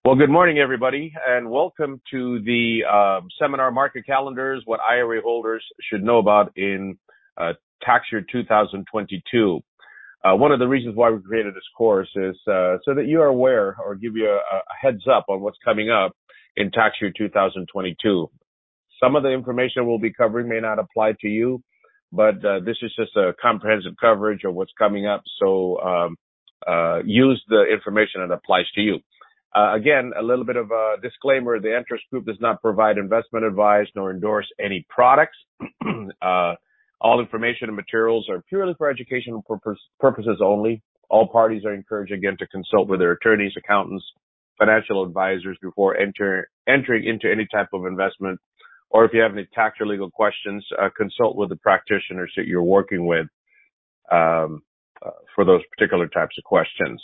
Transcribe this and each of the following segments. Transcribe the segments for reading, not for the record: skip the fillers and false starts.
Well, good morning, everybody, and welcome to the seminar Market Calendars, what IRA holders should know about in tax year 2022. One of the reasons why we created this course is so that you are aware or give you a heads up on what's coming up in tax year 2022. Some of the information we'll be covering may not apply to you, but this is just a comprehensive coverage of what's coming up, so use the information that applies to you. Again, a little bit of a disclaimer, the Entrust Group does not provide investment advice nor endorse any products. All information and materials are purely for educational purposes only. All parties are encouraged, again, to consult with their attorneys, accountants, financial advisors before entering into any type of investment. Or if you have any tax or legal questions, consult with the practitioners that you're working with for those particular types of questions.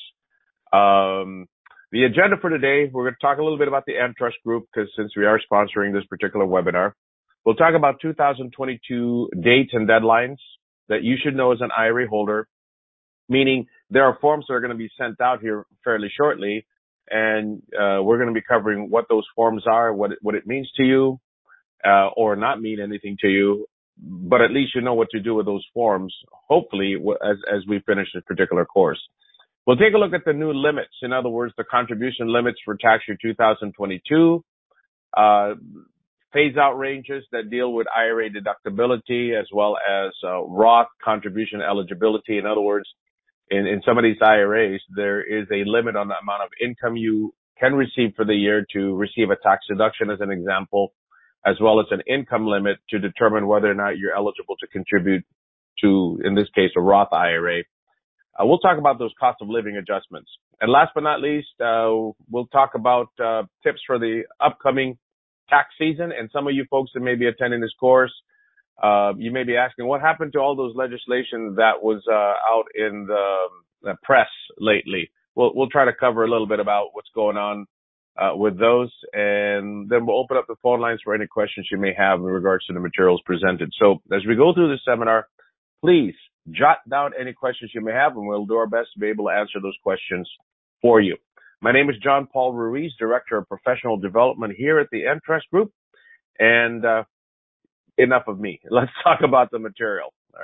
The agenda for today, we're going to talk a little bit about the Entrust Group, because since we are sponsoring this particular webinar, we'll talk about 2022 dates and deadlines that you should know as an IRA holder, meaning there are forms that are going to be sent out here fairly shortly, and we're going to be covering what those forms are, what it means to you, or not mean anything to you, but at least you know what to do with those forms, hopefully, as we finish this particular course. We'll take a look at the new limits. In other words, the contribution limits for tax year 2022, phase-out ranges that deal with IRA deductibility, as well as Roth contribution eligibility. In other words, in some of these IRAs, there is a limit on the amount of income you can receive for the year to receive a tax deduction, as an example, as well as an income limit to determine whether or not you're eligible to contribute to, in this case, a Roth IRA. We'll talk about those cost of living adjustments. And last but not least, we'll talk about tips for the upcoming tax season. And some of you folks that may be attending this course, you may be asking, what happened to all those legislation that was out in the press lately? We'll try to cover a little bit about what's going on with those, and then we'll open up the phone lines for any questions you may have in regards to the materials presented. So as we go through this seminar, please jot down any questions you may have, and we'll do our best to be able to answer those questions for you. My name is John Paul Ruiz, Director of Professional Development here at the Entrust Group. And enough of me. Let's talk about the material. All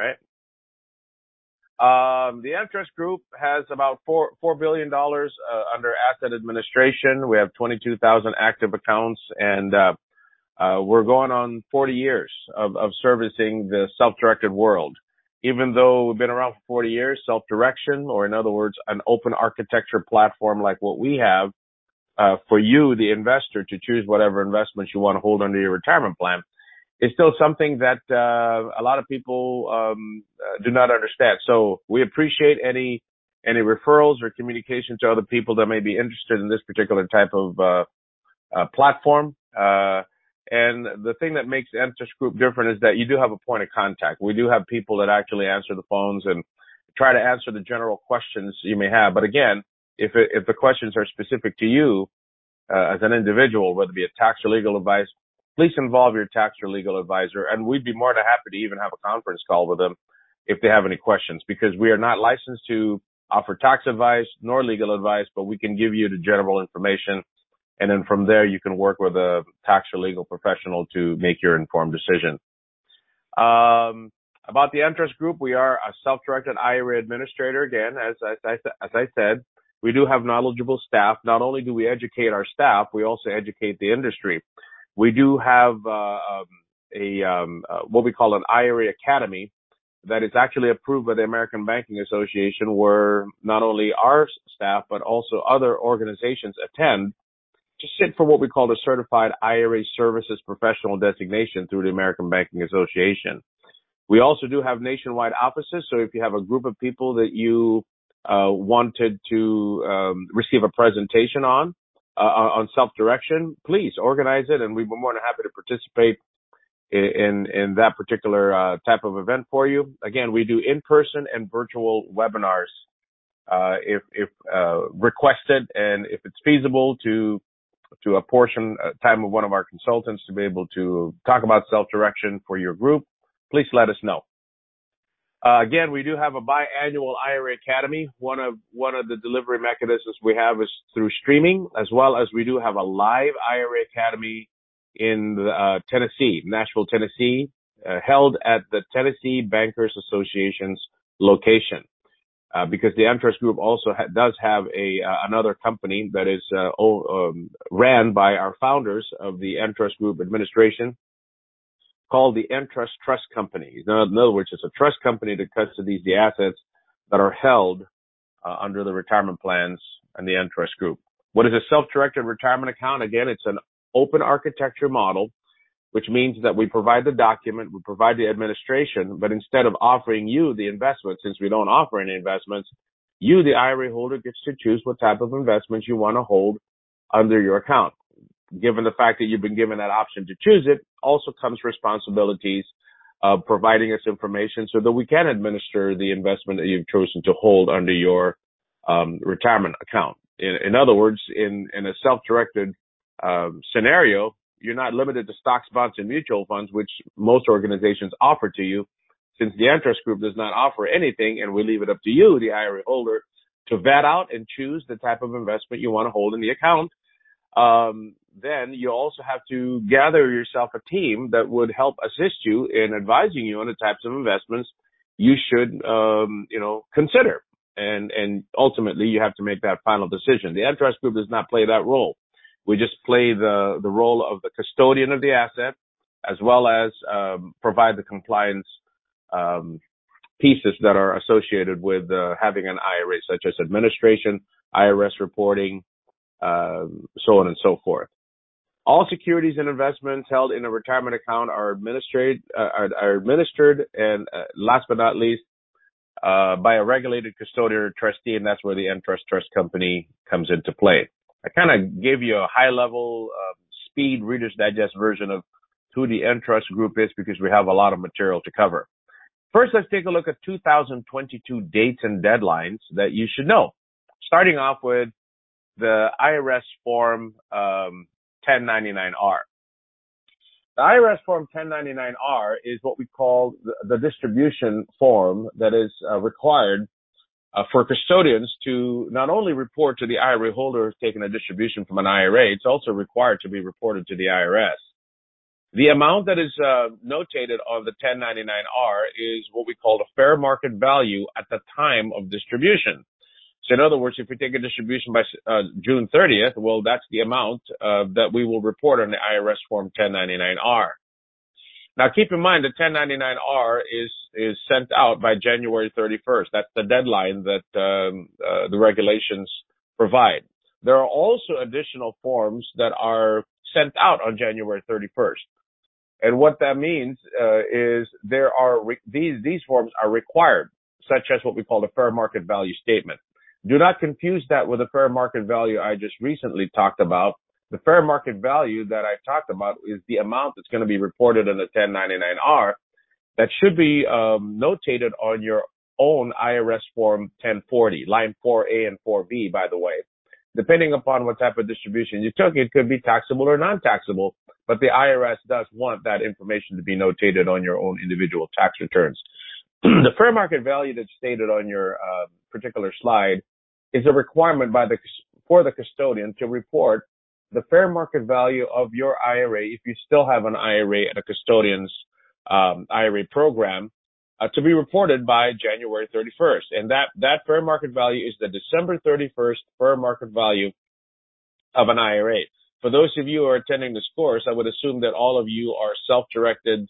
right. The Entrust Group has about $4 billion under asset administration. We have 22,000 active accounts, and we're going on 40 years of servicing the self-directed world. Even though we've been around for 40 years, self-direction, or in other words, an open architecture platform like what we have, for you, the investor, to choose whatever investments you want to hold under your retirement plan, is still something that a lot of people do not understand. So we appreciate any referrals or communication to other people that may be interested in this particular type of platform. And the thing that makes the Entrust Group different is that you do have a point of contact. We do have people that actually answer the phones and try to answer the general questions you may have. But again, if the questions are specific to you as an individual, whether it be a tax or legal advice, please involve your tax or legal advisor. And we'd be more than happy to even have a conference call with them if they have any questions, because we are not licensed to offer tax advice nor legal advice, but we can give you the general information. And then from there, you can work with a tax or legal professional to make your informed decision. About the Entrust Group, we are a self-directed IRA administrator. Again, as I said, we do have knowledgeable staff. Not only do we educate our staff, we also educate the industry. We do have what we call an IRA Academy that is actually approved by the American Banking Association, where not only our staff but also other organizations attend to sit for what we call the Certified IRA Services Professional designation through the American Banking Association. We also do have nationwide offices, so if you have a group of people that you wanted to receive a presentation on self-direction, please organize it, and we'd be more than happy to participate in that particular type of event for you. Again, we do in-person and virtual webinars if requested, and if it's feasible to apportion time of one of our consultants to be able to talk about self-direction for your group, please let us know. Again, we do have a biannual IRA Academy. One of the delivery mechanisms we have is through streaming, as well as we do have a live IRA Academy in Tennessee, Nashville, Tennessee, held at the Tennessee Bankers Association's location. Because the Entrust Group also does have another company that is ran by our founders of the Entrust Group administration, called the Entrust Trust Company. In other words, it's a trust company that custodies the assets that are held under the retirement plans and the Entrust Group. What is a self-directed retirement account? Again, it's an open architecture model, which means that we provide the document, we provide the administration, but instead of offering you the investment, since we don't offer any investments, you, the IRA holder, gets to choose what type of investments you want to hold under your account. Given the fact that you've been given that option to choose it, also comes responsibilities of providing us information so that we can administer the investment that you've chosen to hold under your retirement account. In other words, in a self-directed scenario, you're not limited to stocks, bonds, and mutual funds, which most organizations offer to you. Since the Entrust Group does not offer anything, and we leave it up to you, the IRA holder, to vet out and choose the type of investment you want to hold in the account, then you also have to gather yourself a team that would help assist you in advising you on the types of investments you should, consider. And ultimately, you have to make that final decision. The Entrust Group does not play that role. We just play the role of the custodian of the asset, as well as provide the compliance pieces that are associated with having an IRA, such as administration, IRS reporting, so on and so forth. All securities and investments held in a retirement account are administered, and last but not least, by a regulated custodian or trustee, and that's where the Entrust Trust Company comes into play. I kind of gave you a high-level speed Reader's Digest version of who the Entrust Group is because we have a lot of material to cover. First, let's take a look at 2022 dates and deadlines that you should know. Starting off with the IRS Form 1099-R. The IRS Form 1099-R is what we call the distribution form that is required for custodians to not only report to the IRA holder who's taken a distribution from an IRA, it's also required to be reported to the IRS. The amount that is notated on the 1099-R is what we call the fair market value at the time of distribution. So in other words, if we take a distribution by June 30th, well, that's the amount that we will report on the IRS Form 1099-R. Now, keep in mind, the 1099-R is sent out by January 31st. That's the deadline that the regulations provide. There are also additional forms that are sent out on January 31st. And what that means is these forms are required, such as what we call the fair market value statement. Do not confuse that with the fair market value I just recently talked about. The fair market value that I talked about is the amount that's going to be reported in the 1099-R that should be notated on your own IRS Form 1040, line 4A and 4B, by the way. Depending upon what type of distribution you took, it could be taxable or non-taxable, but the IRS does want that information to be notated on your own individual tax returns. The fair market value that's stated on your particular slide is a requirement for the custodian to report the fair market value of your IRA, if you still have an IRA at a custodian's IRA program, to be reported by January 31st. And that fair market value is the December 31st fair market value of an IRA. For those of you who are attending this course, I would assume that all of you are self-directed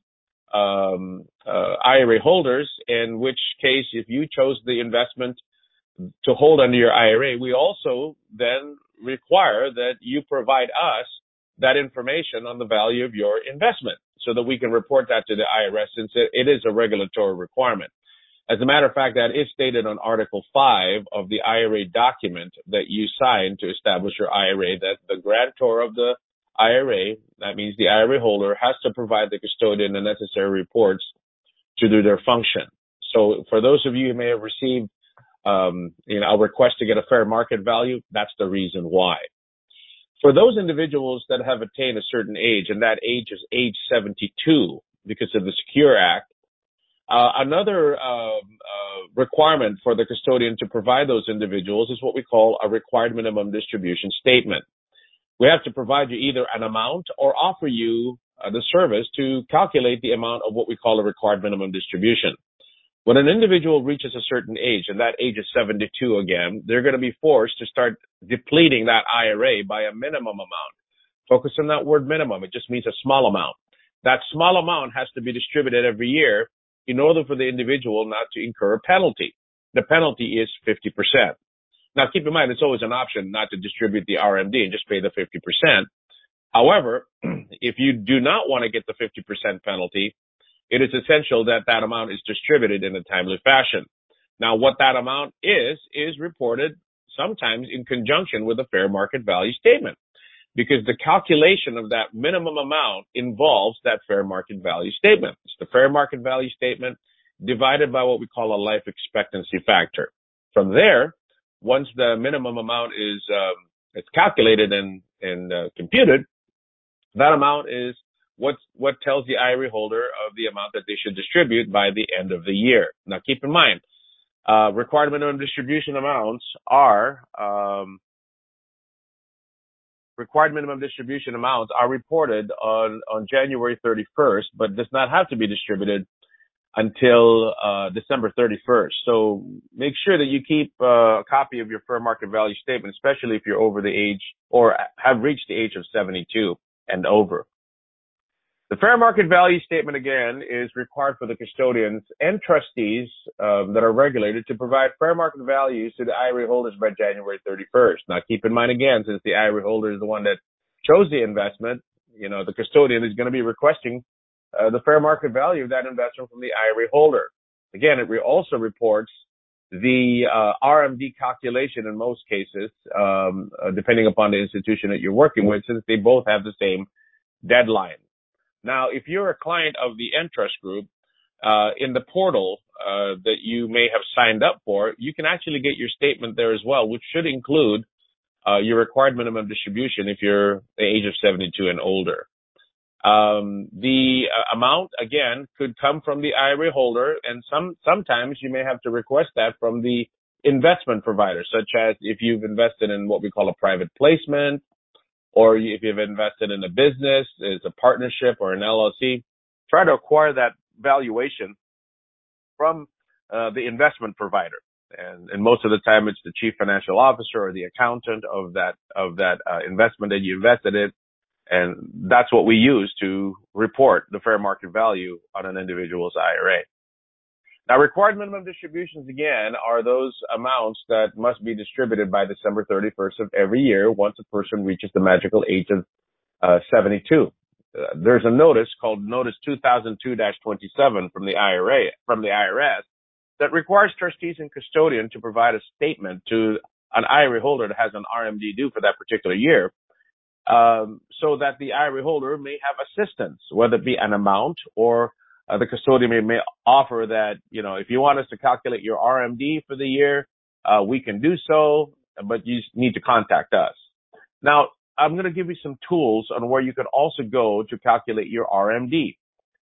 IRA holders, in which case, if you chose the investment to hold under your IRA, we also then require that you provide us that information on the value of your investment so that we can report that to the IRS, since it is a regulatory requirement. As a matter of fact, that is stated on Article 5 of the IRA document that you signed to establish your IRA, that the grantor of the IRA, that means the IRA holder, has to provide the custodian the necessary reports to do their function. So for those of you who may have received a request to get a fair market value, that's the reason why. For those individuals that have attained a certain age, and that age is age 72 because of the Secure Act, Another requirement for the custodian to provide those individuals is what we call a required minimum distribution statement. We have to provide you either an amount or offer you the service to calculate the amount of what we call a required minimum distribution. When an individual reaches a certain age, and that age is 72 again, they're going to be forced to start depleting that IRA by a minimum amount. Focus on that word minimum. It just means a small amount. That small amount has to be distributed every year in order for the individual not to incur a penalty. The penalty is 50%. Now, keep in mind, it's always an option not to distribute the RMD and just pay the 50%. However, if you do not want to get the 50% penalty, it is essential that that amount is distributed in a timely fashion. Now, what that amount is reported sometimes in conjunction with a fair market value statement, because the calculation of that minimum amount involves that fair market value statement. It's the fair market value statement divided by what we call a life expectancy factor. From there, once the minimum amount is it's calculated and computed, that amount is what tells the IRA holder of the amount that they should distribute by the end of the year. Now, keep in mind, required minimum distribution amounts are reported on January 31st, but does not have to be distributed until December 31st. So make sure that you keep a copy of your fair market value statement, especially if you're over the age or have reached the age of 72 and over. The fair market value statement, again, is required for the custodians and trustees that are regulated to provide fair market values to the IRA holders by January 31st. Now, keep in mind, again, since the IRA holder is the one that chose the investment, the custodian is going to be requesting the fair market value of that investment from the IRA holder. Again, it also reports the RMD calculation in most cases, depending upon the institution that you're working with, since they both have the same deadline. Now, if you're a client of the Entrust Group, in the portal that you may have signed up for, you can actually get your statement there as well, which should include your required minimum distribution if you're the age of 72 and older. The amount, again, could come from the IRA holder, and sometimes you may have to request that from the investment provider, such as if you've invested in what we call a private placement, or if you've invested in a business, as a partnership or an LLC, try to acquire that valuation from the investment provider. And most of the time, it's the chief financial officer or the accountant of that investment that you invested in. And that's what we use to report the fair market value on an individual's IRA. Now, required minimum distributions, again, are those amounts that must be distributed by December 31st of every year once a person reaches the magical age of 72. There's a notice called Notice 2002-27 from the IRS that requires trustees and custodian to provide a statement to an IRA holder that has an RMD due for that particular year, so that the IRA holder may have assistance, whether it be an amount or the custodian may offer that, if you want us to calculate your RMD for the year, we can do so, but you need to contact us. Now, I'm going to give you some tools on where you can also go to calculate your RMD.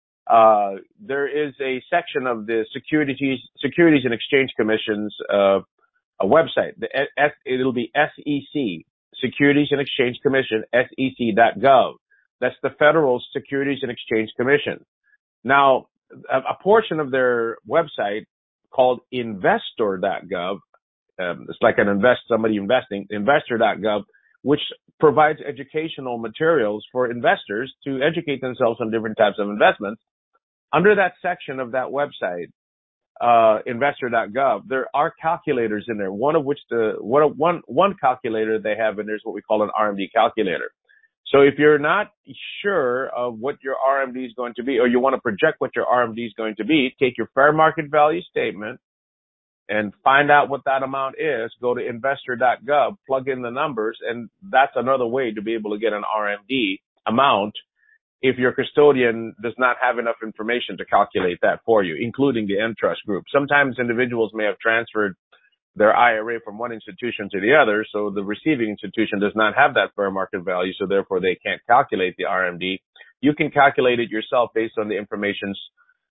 There is a section of the Securities and Exchange Commission's a website. It'll be SEC, Securities and Exchange Commission, SEC.gov. That's the Federal Securities and Exchange Commission. Now, a portion of their website called investor.gov, it's like somebody investing, investor.gov, which provides educational materials for investors to educate themselves on different types of investments. Under that section of that website, investor.gov, there are calculators in there, one of which one calculator they have in there is what we call an RMD calculator. So if you're not sure of what your RMD is going to be, or you want to project what your RMD is going to be, take your fair market value statement and find out what that amount is. Go to investor.gov, plug in the numbers, and that's another way to be able to get an RMD amount if your custodian does not have enough information to calculate that for you, including the Entrust Group. Sometimes individuals may have transferred their IRA from one institution to the other, so the receiving institution does not have that fair market value, so therefore they can't calculate the RMD. You can calculate it yourself based on the information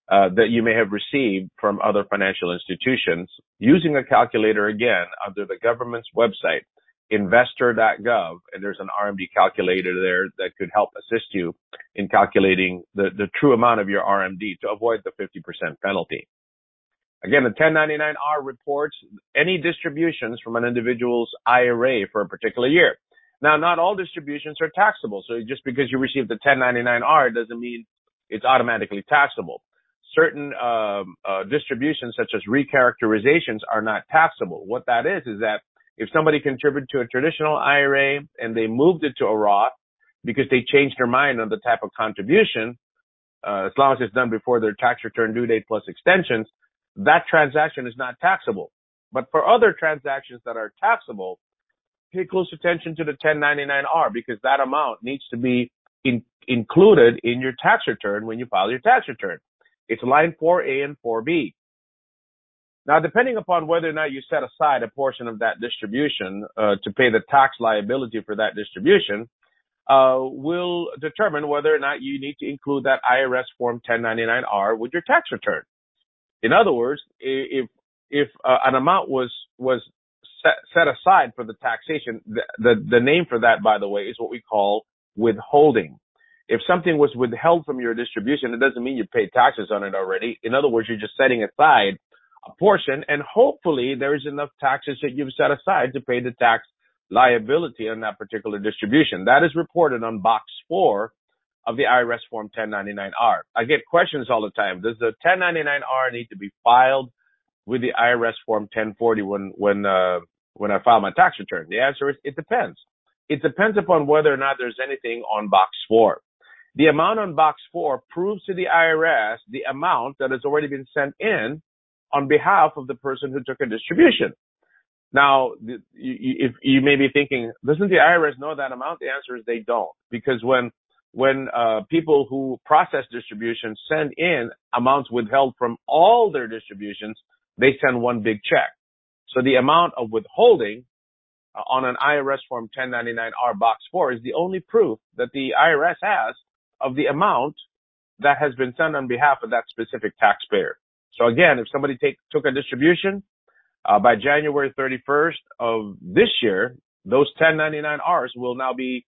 that you may have received from other financial institutions using a calculator again under the government's website, investor.gov, and there's an RMD calculator there that could help assist you in calculating the true amount of your RMD to avoid the 50% penalty. Again, the 1099-R reports any distributions from an individual's IRA for a particular year. Now, not all distributions are taxable, so just because you received the 1099-R doesn't mean it's automatically taxable. Certain distributions, such as recharacterizations, are not taxable. What that is that if somebody contributed to a traditional IRA and they moved it to a Roth because they changed their mind on the type of contribution, as long as it's done before their tax return due date plus extensions, that transaction is not taxable. But for other transactions that are taxable, pay close attention to the 1099-R because that amount needs to be included in your tax return when you file your tax return. It's line 4A and 4B. Now, depending upon whether or not you set aside a portion of that distribution to pay the tax liability for that distribution, will determine whether or not you need to include that IRS Form 1099-R with your tax return. In other words, if an amount was set aside for the taxation, the name for that, by the way, is what we call withholding. If something was withheld from your distribution, it doesn't mean you paid taxes on it already. In other words, you're just setting aside a portion, and hopefully there is enough taxes that you've set aside to pay the tax liability on that particular distribution. That is reported on Box 4 of the IRS Form 1099-R. I get questions all the time. Does the 1099-R need to be filed with the IRS Form 1040 when I file my tax return? The answer is it depends. It depends upon whether or not there's anything on Box 4. The amount on Box 4 proves to the IRS the amount that has already been sent in on behalf of the person who took a distribution. Now, if you may be thinking, doesn't the IRS know that amount? The answer is they don't, because when people who process distributions send in amounts withheld from all their distributions, they send one big check. So the amount of withholding on an IRS Form 1099-R Box 4 is the only proof that the IRS has of the amount that has been sent on behalf of that specific taxpayer. So again, if somebody took a distribution by January 31st of this year, those 1099-Rs will now be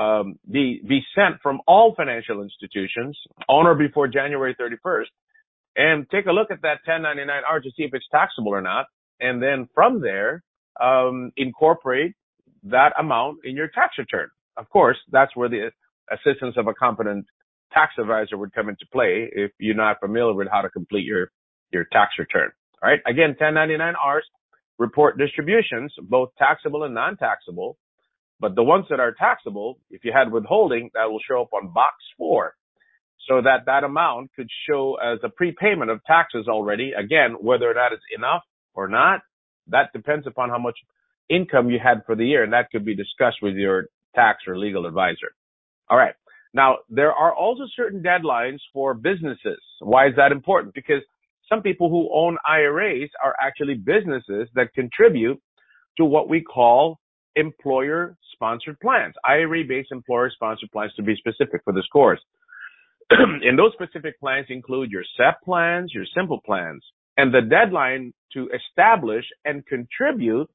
sent from all financial institutions on or before January 31st, and take a look at that 1099-R to see if it's taxable or not, and then from there incorporate that amount in your tax return. Of course, that's where the assistance of a competent tax advisor would come into play if you're not familiar with how to complete your tax return. All right. Again, 1099-Rs report distributions, both taxable and non-taxable. But the ones that are taxable, if you had withholding, that will show up on Box 4. So that amount could show as a prepayment of taxes already. Again, whether or not it's enough or not, that depends upon how much income you had for the year. And that could be discussed with your tax or legal advisor. All right. Now, there are also certain deadlines for businesses. Why is that important? Because some people who own IRAs are actually businesses that contribute to what we call employer-sponsored plans, IRA-based employer-sponsored plans, to be specific for this course. And those specific plans include your SEP plans, your simple plans, and the deadline to establish and contribute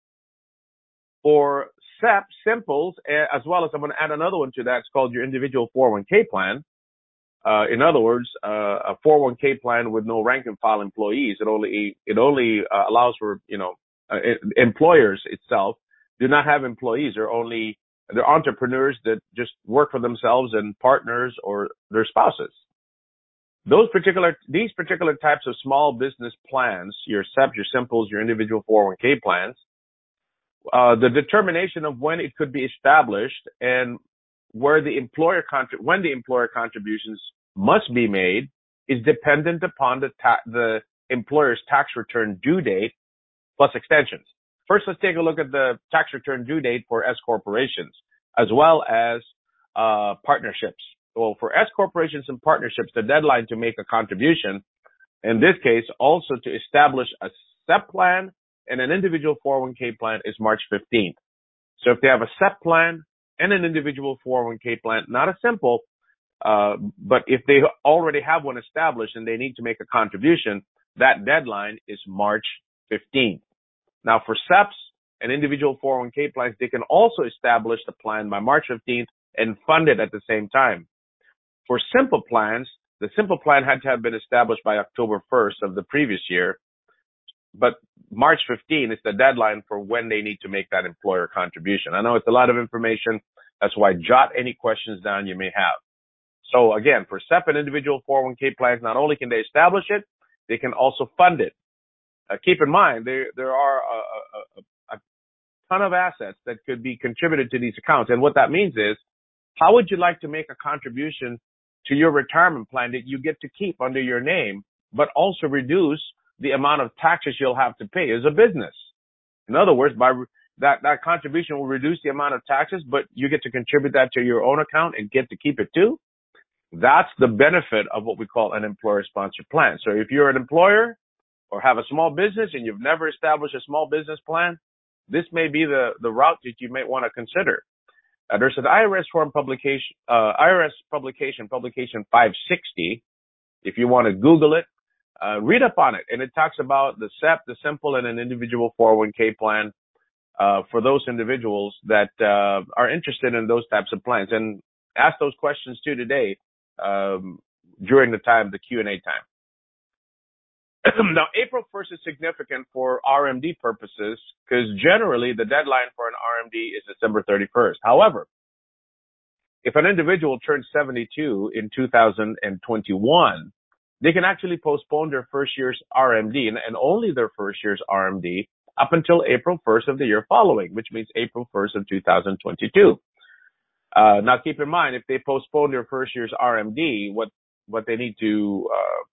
for SEP, simples, as well as I'm going to add another one to that. It's called your individual 401k plan. In other words, a 401k plan with no rank and file employees. It only allows for, employers itself do not have employees. They're entrepreneurs that just work for themselves and partners or their spouses. These particular types of small business plans, your SEP, your simples, your individual 401k plans, the determination of when it could be established and when the employer contributions must be made is dependent upon the employer's tax return due date plus extensions. First, let's take a look at the tax return due date for S corporations as well as partnerships. Well, for S corporations and partnerships, the deadline to make a contribution, in this case, also to establish a SEP plan and an individual 401k plan, is March 15th. So if they have a SEP plan and an individual 401k plan, not a simple, But if they already have one established and they need to make a contribution, that deadline is March 15th. Now for SEPs and individual 401k plans, they can also establish the plan by March 15th and fund it at the same time. For simple plans, the simple plan had to have been established by October 1st of the previous year, but March 15th is the deadline for when they need to make that employer contribution. I know it's a lot of information. That's why jot any questions down you may have. So again, for SEP and individual 401k plans, not only can they establish it, they can also fund it. Keep in mind, there are a ton of assets that could be contributed to these accounts. And what that means is, how would you like to make a contribution to your retirement plan that you get to keep under your name, but also reduce the amount of taxes you'll have to pay as a business? In other words, by that contribution will reduce the amount of taxes, but you get to contribute that to your own account and get to keep it too. That's the benefit of what we call an employer-sponsored plan. So if you're an employer or have a small business and you've never established a small business plan, this may be the route that you may want to consider. There's an IRS form publication, publication 560. If you want to Google it, read up on it. And it talks about the SEP, the simple, and an individual 401k plan for those individuals that are interested in those types of plans. And ask those questions too today during the Q&A time. Now, April 1st is significant for RMD purposes because generally the deadline for an RMD is December 31st. However, if an individual turns 72 in 2021, they can actually postpone their first year's RMD and only their first year's RMD up until April 1st of the year following, which means April 1st of 2022. Now, keep in mind, if they postpone their first year's RMD, what they need to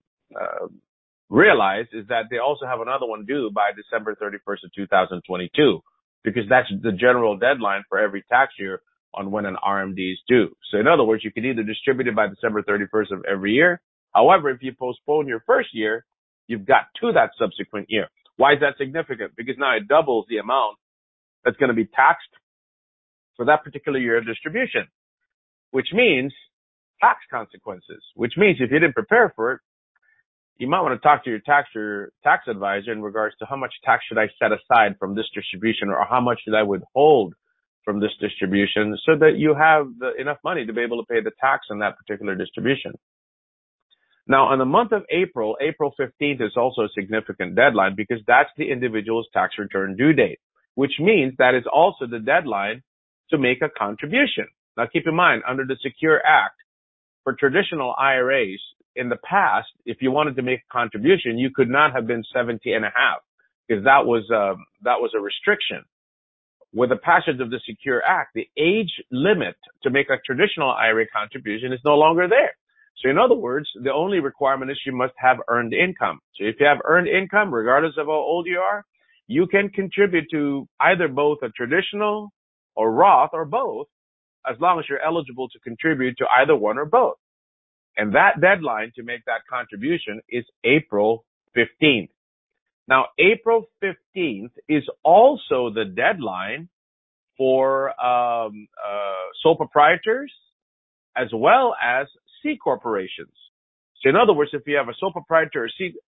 realize is that they also have another one due by December 31st of 2022, because that's the general deadline for every tax year on when an RMD is due. So in other words, you can either distribute it by December 31st of every year. However, if you postpone your first year, you've got to that subsequent year. Why is that significant? Because now it doubles the amount that's going to be taxed for that particular year of distribution, which means tax consequences, which means if you didn't prepare for it, you might want to talk to your tax advisor in regards to how much tax should I set aside from this distribution, or how much should I withhold from this distribution, so that you have enough money to be able to pay the tax on that particular distribution. Now, in the month of April, April 15th is also a significant deadline because that's the individual's tax return due date, which means that is also the deadline to make a contribution. Now, keep in mind, under the Secure Act, for traditional IRAs, in the past, if you wanted to make a contribution, you could not have been 70 and a half, because that was a restriction. With the passage of the Secure Act, the age limit to make a traditional IRA contribution is no longer there. So in other words, the only requirement is you must have earned income. So if you have earned income, regardless of how old you are, you can contribute to either both a traditional or Roth or both, as long as you're eligible to contribute to either one or both. And that deadline to make that contribution is April 15th. Now, April 15th is also the deadline for sole proprietors as well as C corporations. So in other words, if you have a sole proprietor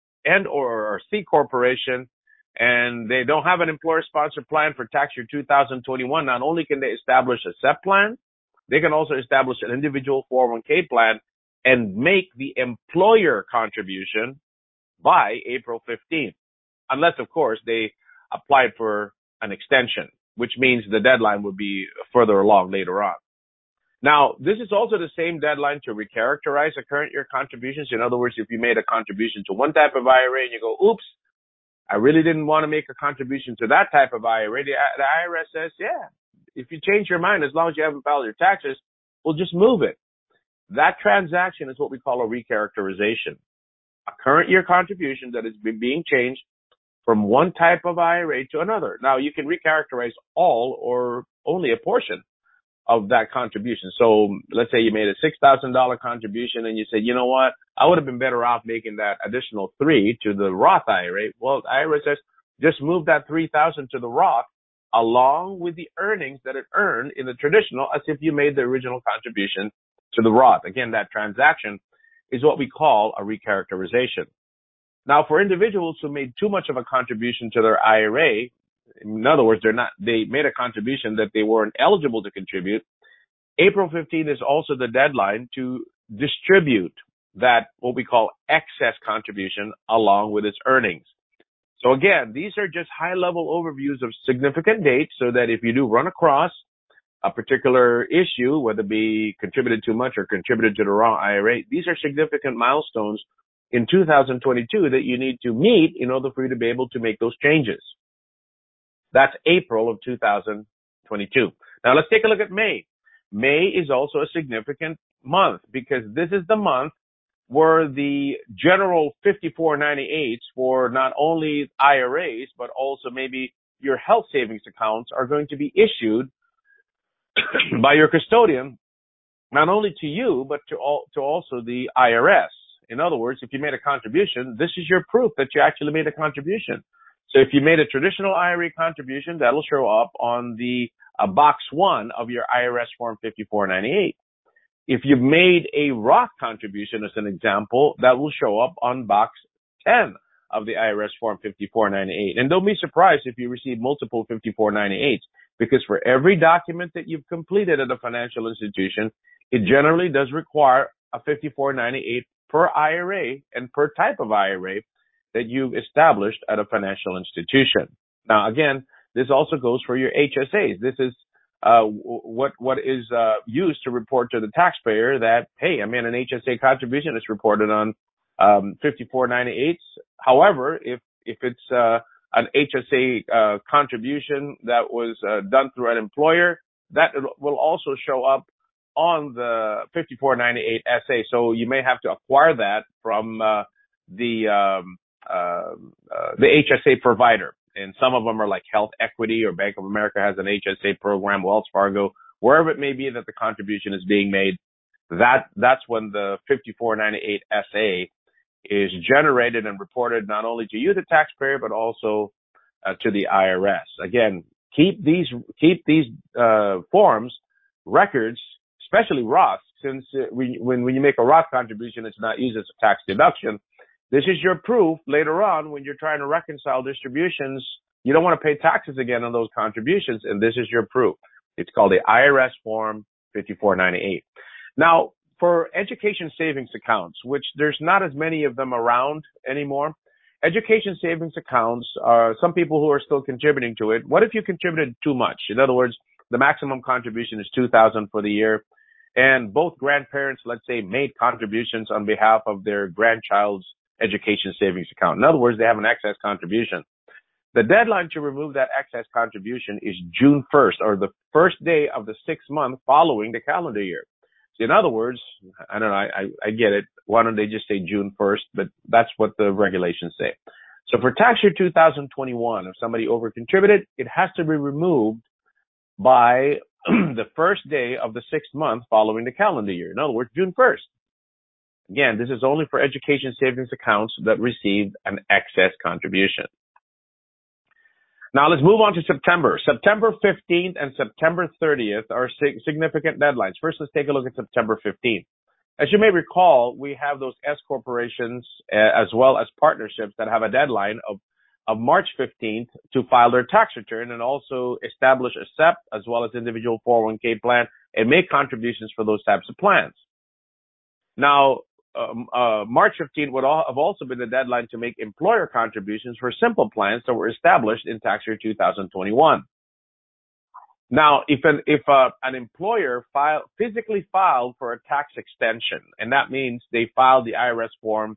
or C corporation and they don't have an employer-sponsored plan for tax year 2021, not only can they establish a SEP plan, they can also establish an individual 401k plan and make the employer contribution by April 15th. Unless, of course, they applied for an extension, which means the deadline would be further along later on. Now, this is also the same deadline to recharacterize the current year contributions. In other words, if you made a contribution to one type of IRA and you go, oops, I really didn't want to make a contribution to that type of IRA, the IRS says, yeah, if you change your mind, as long as you haven't filed your taxes, we'll just move it. That transaction is what we call a recharacterization. A current year contribution that has been being changed from one type of IRA to another. Now, you can recharacterize all or only a portion of that contribution. So let's say you made a $6,000 contribution and you said, you know what, I would have been better off making that additional $3,000 to the Roth IRA. Well, the IRA says just move that $3,000 to the Roth along with the earnings that it earned in the traditional, as if you made the original contribution to the Roth. Again, that transaction is what we call a recharacterization. Now, for individuals who made too much of a contribution to their IRA, in other words, they made a contribution that they weren't eligible to contribute, April 15th is also the deadline to distribute that, what we call excess contribution, along with its earnings. So again, these are just high-level overviews of significant dates so that if you do run across a particular issue, whether it be contributed too much or contributed to the wrong IRA, these are significant milestones in 2022 that you need to meet in order for you to be able to make those changes. That's April of 2022. Now let's take a look at May. May is also a significant month because this is the month where the general 5498s for not only IRAs, but also maybe your health savings accounts are going to be issued by your custodian, not only to you, but to also the IRS. In other words, if you made a contribution, this is your proof that you actually made a contribution. So if you made a traditional IRA contribution, that'll show up on the box 1 of your IRS form 5498. If you've made a Roth contribution, as an example, that will show up on box 10 of the IRS form 5498. And don't be surprised if you receive multiple 5498s, because for every document that you've completed at a financial institution, it generally does require a 5498 per IRA and per type of IRA that you've established at a financial institution. Now, again, this also goes for your HSAs. This is what is used to report to the taxpayer that, hey, I made an HSA contribution. It's reported on 5498s. However, if it's an HSA contribution that was done through an employer, that will also show up on the 5498 SA. So you may have to acquire that from the HSA provider. And some of them are like Health Equity, or Bank of America has an HSA program, Wells Fargo, wherever it may be that the contribution is being made. That's when the 5498 SA is generated and reported not only to you, the taxpayer, but also to the IRS. Again, keep these forms, records, especially Roth, since when you make a Roth contribution, it's not used as a tax deduction. This is your proof later on when you're trying to reconcile distributions. You don't want to pay taxes again on those contributions, and this is your proof. It's called the IRS Form 5498. Now, for education savings accounts, which there's not as many of them around anymore, education savings accounts are some people who are still contributing to it. What if you contributed too much? In other words, the maximum contribution is $2,000 for the year, and both grandparents, let's say, made contributions on behalf of their grandchild's education savings account. In other words, they have an excess contribution. The deadline to remove that excess contribution is June 1st, or the first day of the 6th month following the calendar year. So in other words, I don't know, I get it. Why don't they just say June 1st? But that's what the regulations say. So for tax year 2021, if somebody over-contributed, it has to be removed by the first day of the 6th month following the calendar year. In other words, June 1st. Again, this is only for education savings accounts that received an excess contribution. Now let's move on to September. September 15th and September 30th are significant deadlines. First, let's take a look at September 15th. As you may recall, we have those S corporations as well as partnerships that have a deadline of March 15th to file their tax return and also establish a SEP as well as individual 401k plan and make contributions for those types of plans. Now, March 15th would have also been the deadline to make employer contributions for simple plans that were established in tax year 2021. Now, if an employer physically filed for a tax extension, and that means they filed the IRS form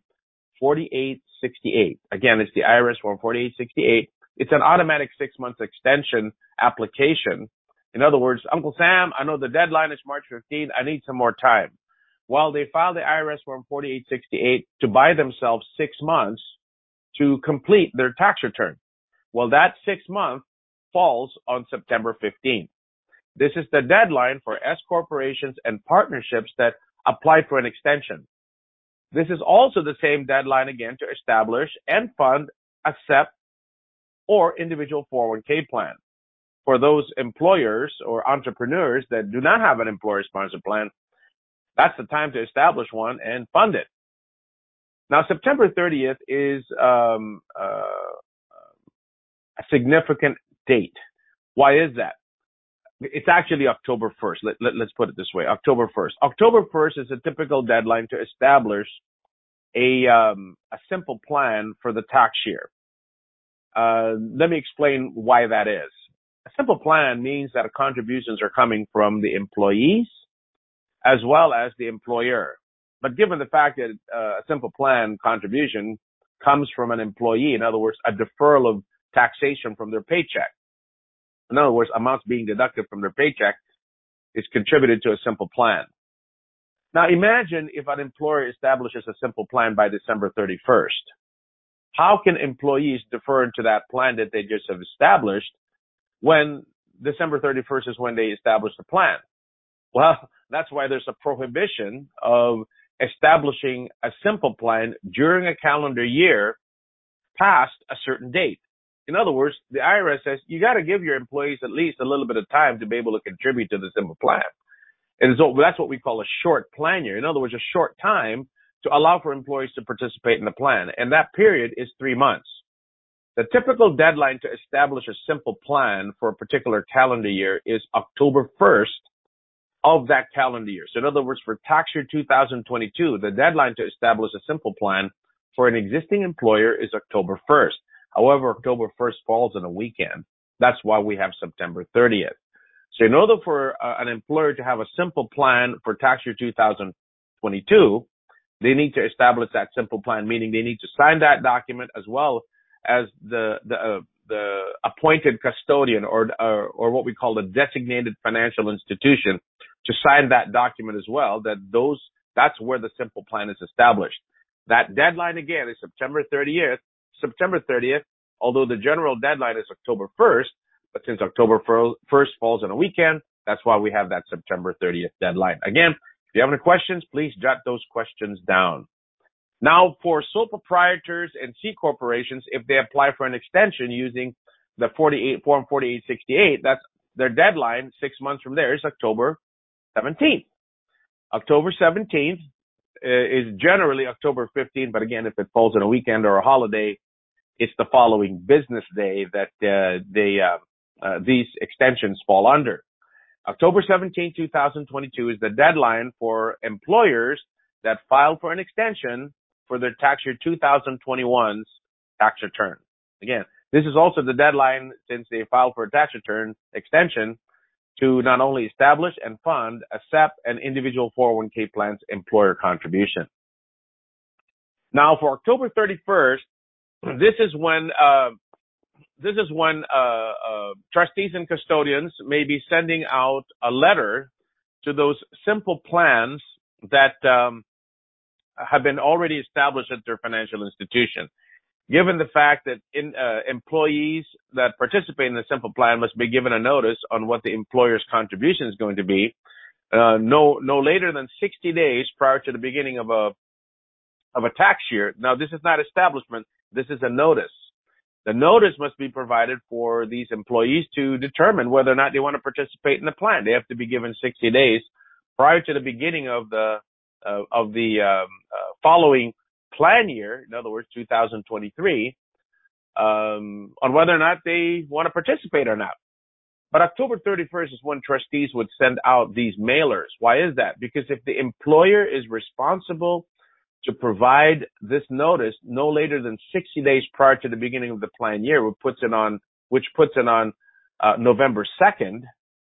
4868. Again, it's the IRS form 4868. It's an automatic 6 month extension application. In other words, Uncle Sam, I know the deadline is March 15th. I need some more time. Well, they filed the IRS form 4868 to buy themselves 6 months to complete their tax return. Well, that 6 month falls on September 15th. This is the deadline for S corporations and partnerships that applied for an extension. This is also the same deadline again to establish and fund a SEP or individual 401k plan. For those employers or entrepreneurs that do not have an employer-sponsored plan, That's the time to establish one and fund it. Now, September 30th is a significant date. Why is that? It's actually October 1st. Let's put it this way. October 1st. October 1st is a typical deadline to establish a simple plan for the tax year. Let me explain why that is. A simple plan means that contributions are coming from the employees as well as the employer. But given the fact that a simple plan contribution comes from an employee, in other words, a deferral of taxation from their paycheck. In other words, amounts being deducted from their paycheck is contributed to a simple plan. Now imagine if an employer establishes a simple plan by December 31st. How can employees defer into that plan that they just have established when December 31st is when they establish the plan? Well, that's why there's a prohibition of establishing a simple plan during a calendar year past a certain date. In other words, the IRS says you got to give your employees at least a little bit of time to be able to contribute to the simple plan. And so that's what we call a short plan year. In other words, a short time to allow for employees to participate in the plan. And that period is 3 months. The typical deadline to establish a simple plan for a particular calendar year is October 1st of that calendar year. So in other words, for tax year 2022, the deadline to establish a simple plan for an existing employer is October 1st. However, October 1st falls on a weekend. That's why we have September 30th. So in order for an employer to have a simple plan for tax year 2022, they need to establish that simple plan, meaning they need to sign that document as well as the appointed custodian or what we call the designated financial institution to sign that document as well. That's where the simple plan is established. That deadline again is September 30th. September 30th, although the general deadline is October 1st, but since October 1st falls on a weekend, that's why we have that September 30th deadline. Again, if you have any questions, please jot those questions down. Now, for sole proprietors and C corporations, if they apply for an extension using the Form 4868, that's their deadline 6 months from there is October 17th. October 17th is generally October 15th, but again, if it falls on a weekend or a holiday, it's the following business day that these extensions fall under. October 17, 2022 is the deadline for employers that filed for an extension for their tax year 2021's tax return. Again, this is also the deadline since they filed for a tax return extension to not only establish and fund a SEP and individual 401k plans employer contribution. Now, for October 31st, this is when trustees and custodians may be sending out a letter to those simple plans that have been already established at their financial institution. Given the fact that employees that participate in the simple plan must be given a notice on what the employer's contribution is going to be, no later than 60 days prior to the beginning of a tax year. Now, this is not establishment. This is a notice. The notice must be provided for these employees to determine whether or not they want to participate in the plan. They have to be given 60 days prior to the beginning of the following plan year, in other words, 2023, on whether or not they want to participate or not. But October 31st is when trustees would send out these mailers. Why is that? Because if the employer is responsible to provide this notice no later than 60 days prior to the beginning of the plan year, which puts it on November 2nd,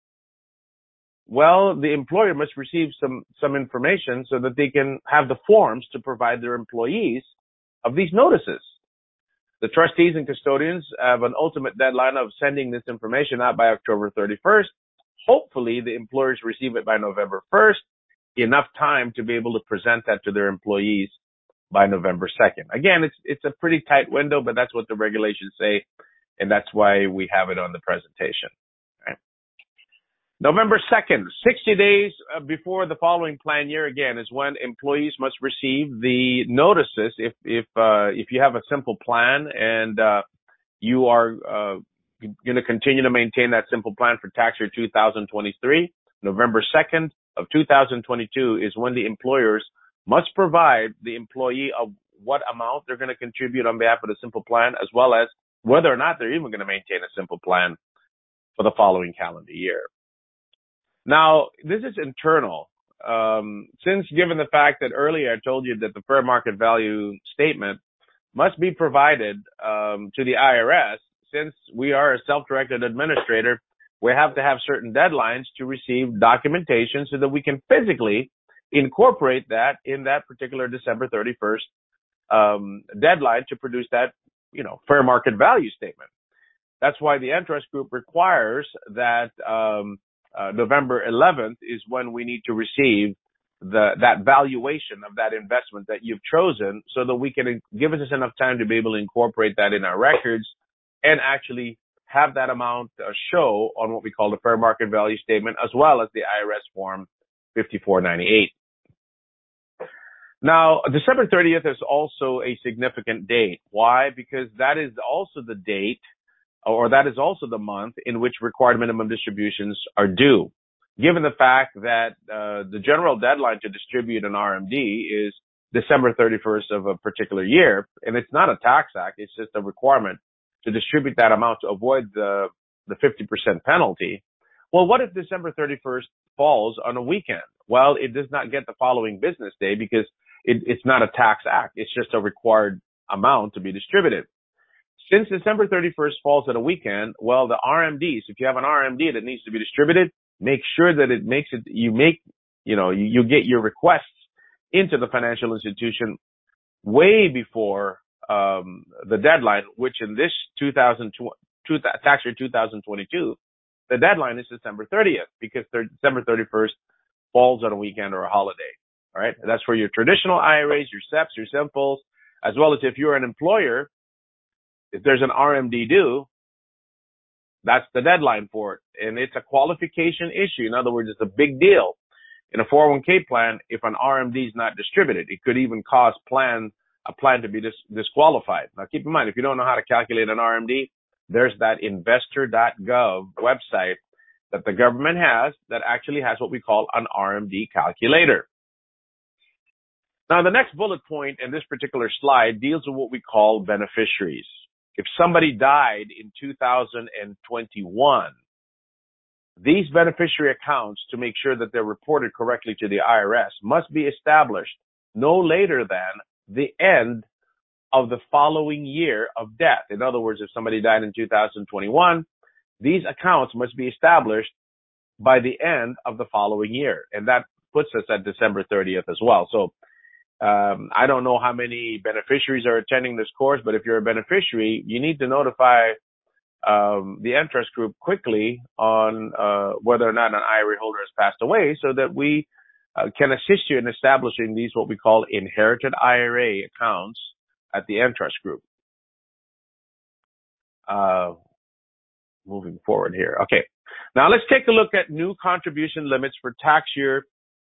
well, the employer must receive some information so that they can have the forms to provide their employees of these notices. The trustees and custodians have an ultimate deadline of sending this information out by October 31st. Hopefully, the employers receive it by November 1st, enough time to be able to present that to their employees by November 2nd. Again, it's a pretty tight window, but that's what the regulations say, and that's why we have it on the presentation. Right. November 2nd, 60 days before the following plan year, again, is when employees must receive the notices if you have a simple plan and you are going to continue to maintain that simple plan for tax year 2023. November 2nd of 2022 is when the employers must provide the employee of what amount they're going to contribute on behalf of the simple plan, as well as whether or not they're even going to maintain a simple plan for the following calendar year. Now, this is internal. Since given the fact that earlier I told you that the fair market value statement must be provided to the IRS, since we are a self-directed administrator, we have to have certain deadlines to receive documentation so that we can physically incorporate that in that particular December 31st deadline to produce that, fair market value statement. That's why the Entrust Group requires that November 11th is when we need to receive that valuation of that investment that you've chosen, so that we can give us enough time to be able to incorporate that in our records and actually have that amount show on what we call the fair market value statement, as well as the IRS Form 5498. Now, December 30th is also a significant date. Why? Because that is also the date, or that is also the month in which required minimum distributions are due. Given the fact that the general deadline to distribute an RMD is December 31st of a particular year, and it's not a tax act, it's just a requirement to distribute that amount to avoid the 50% penalty. Well, what if December 31st falls on a weekend? Well, it does not get the following business day because it's not a tax act. It's just a required amount to be distributed. Since December 31st falls on a weekend, well, the RMDs, if you have an RMD that needs to be distributed, make sure that you get your requests into the financial institution way before the deadline, which in this tax year 2022, the deadline is December 30th because December 31st falls on a weekend or a holiday. All right, that's for your traditional IRAs, your SEPs, your simples, as well as if you're an employer. If there's an RMD due, that's the deadline for it. And it's a qualification issue. In other words, it's a big deal in a 401k plan if an RMD is not distributed. It could even cause a plan to be disqualified. Now, keep in mind, if you don't know how to calculate an RMD, there's that investor.gov website that the government has that actually has what we call an RMD calculator. Now, the next bullet point in this particular slide deals with what we call beneficiaries. If somebody died in 2021, these beneficiary accounts, to make sure that they're reported correctly to the IRS, must be established no later than the end of the following year of death. In other words, if somebody died in 2021, these accounts must be established by the end of the following year. And that puts us at December 30th as well. So I don't know how many beneficiaries are attending this course, but if you're a beneficiary, you need to notify the Entrust Group quickly on whether or not an IRA holder has passed away, so that we can assist you in establishing these what we call inherited IRA accounts at the Entrust Group. Moving forward here. Okay. Now let's take a look at new contribution limits for tax year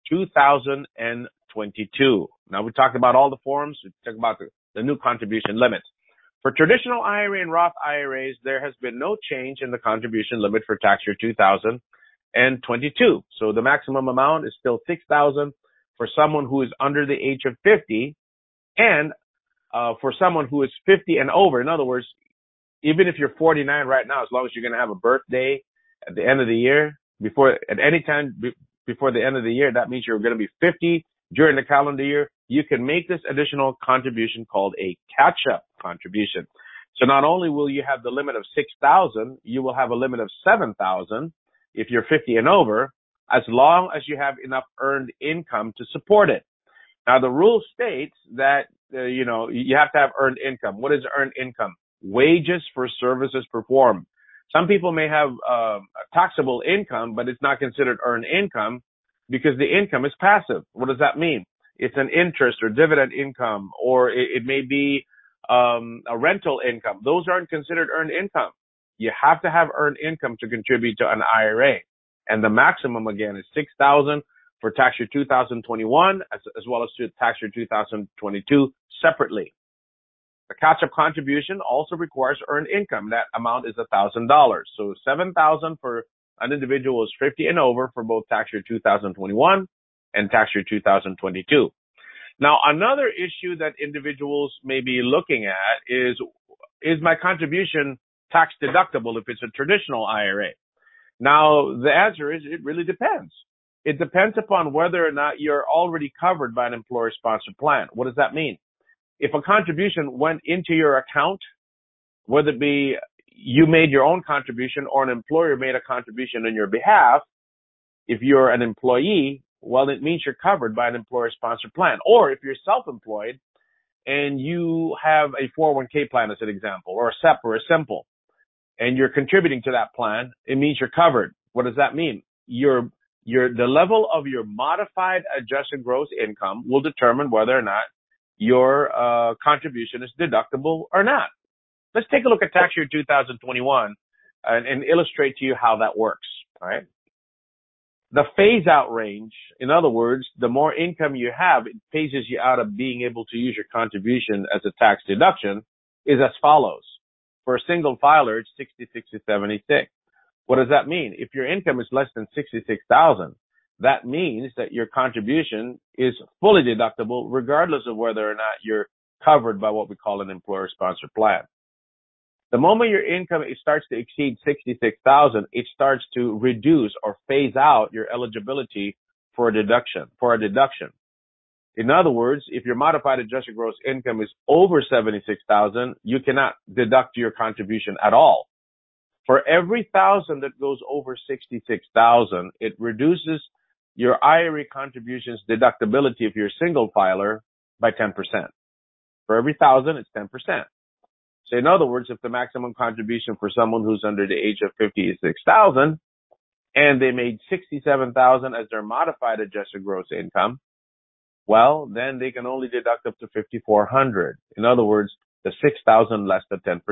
2022. Now we talked about all the forms. We talked about the new contribution limits. For traditional IRA and Roth IRAs, there has been no change in the contribution limit for tax year 2022. So the maximum amount is still $6,000 for someone who is under the age of 50, and for someone who is 50 and over. In other words, even if you're 49 right now, as long as you're going to have a birthday at the end of the year, at any time before the end of the year, that means you're going to be 50 during the calendar year. You can make this additional contribution called a catch-up contribution. So not only will you have the limit of $6,000, you will have a limit of $7,000 if you're 50 and over, as long as you have enough earned income to support it. Now, the rule states that, you have to have earned income. What is earned income? Wages for services performed. Some people may have taxable income, but it's not considered earned income because the income is passive. What does that mean? It's an interest or dividend income, or it may be a rental income. Those aren't considered earned income. You have to have earned income to contribute to an IRA. And the maximum, again, is $6,000 for tax year 2021, as well as to tax year 2022 separately. The catch-up contribution also requires earned income. That amount is $1,000. So $7,000 for an individual is 50 and over for both tax year 2021 and tax year 2022. Now, another issue that individuals may be looking at is my contribution tax deductible if it's a traditional IRA? Now, the answer is it really depends. It depends upon whether or not you're already covered by an employer-sponsored plan. What does that mean? If a contribution went into your account, whether it be you made your own contribution or an employer made a contribution on your behalf, if you're an employee, well, it means you're covered by an employer-sponsored plan. Or if you're self-employed and you have a 401k plan as an example, or a SEP or a SIMPLE, and you're contributing to that plan, it means you're covered. What does that mean? The level of your modified adjusted gross income will determine whether or not your contribution is deductible or not. Let's take a look at tax year 2021 and illustrate to you how that works. All right. The phase out range, in other words, the more income you have, it phases you out of being able to use your contribution as a tax deduction, is as follows. For a single filer, it's 66 to 76. What does that mean? If your income is less than $66,000, that means that your contribution is fully deductible regardless of whether or not you're covered by what we call an employer-sponsored plan. The moment your income starts to exceed $66,000, it starts to reduce or phase out your eligibility for a deduction. In other words, if your modified adjusted gross income is over $76,000, you cannot deduct your contribution at all. For every $1,000 that goes over $66,000, it reduces your IRA contributions deductibility if you're a single filer by 10%. For every $1,000, it's 10%. So in other words, if the maximum contribution for someone who's under the age of 50 is $6,000 and they made $67,000 as their modified adjusted gross income, well, then they can only deduct up to $5,400. In other words, the $6,000 less than 10%.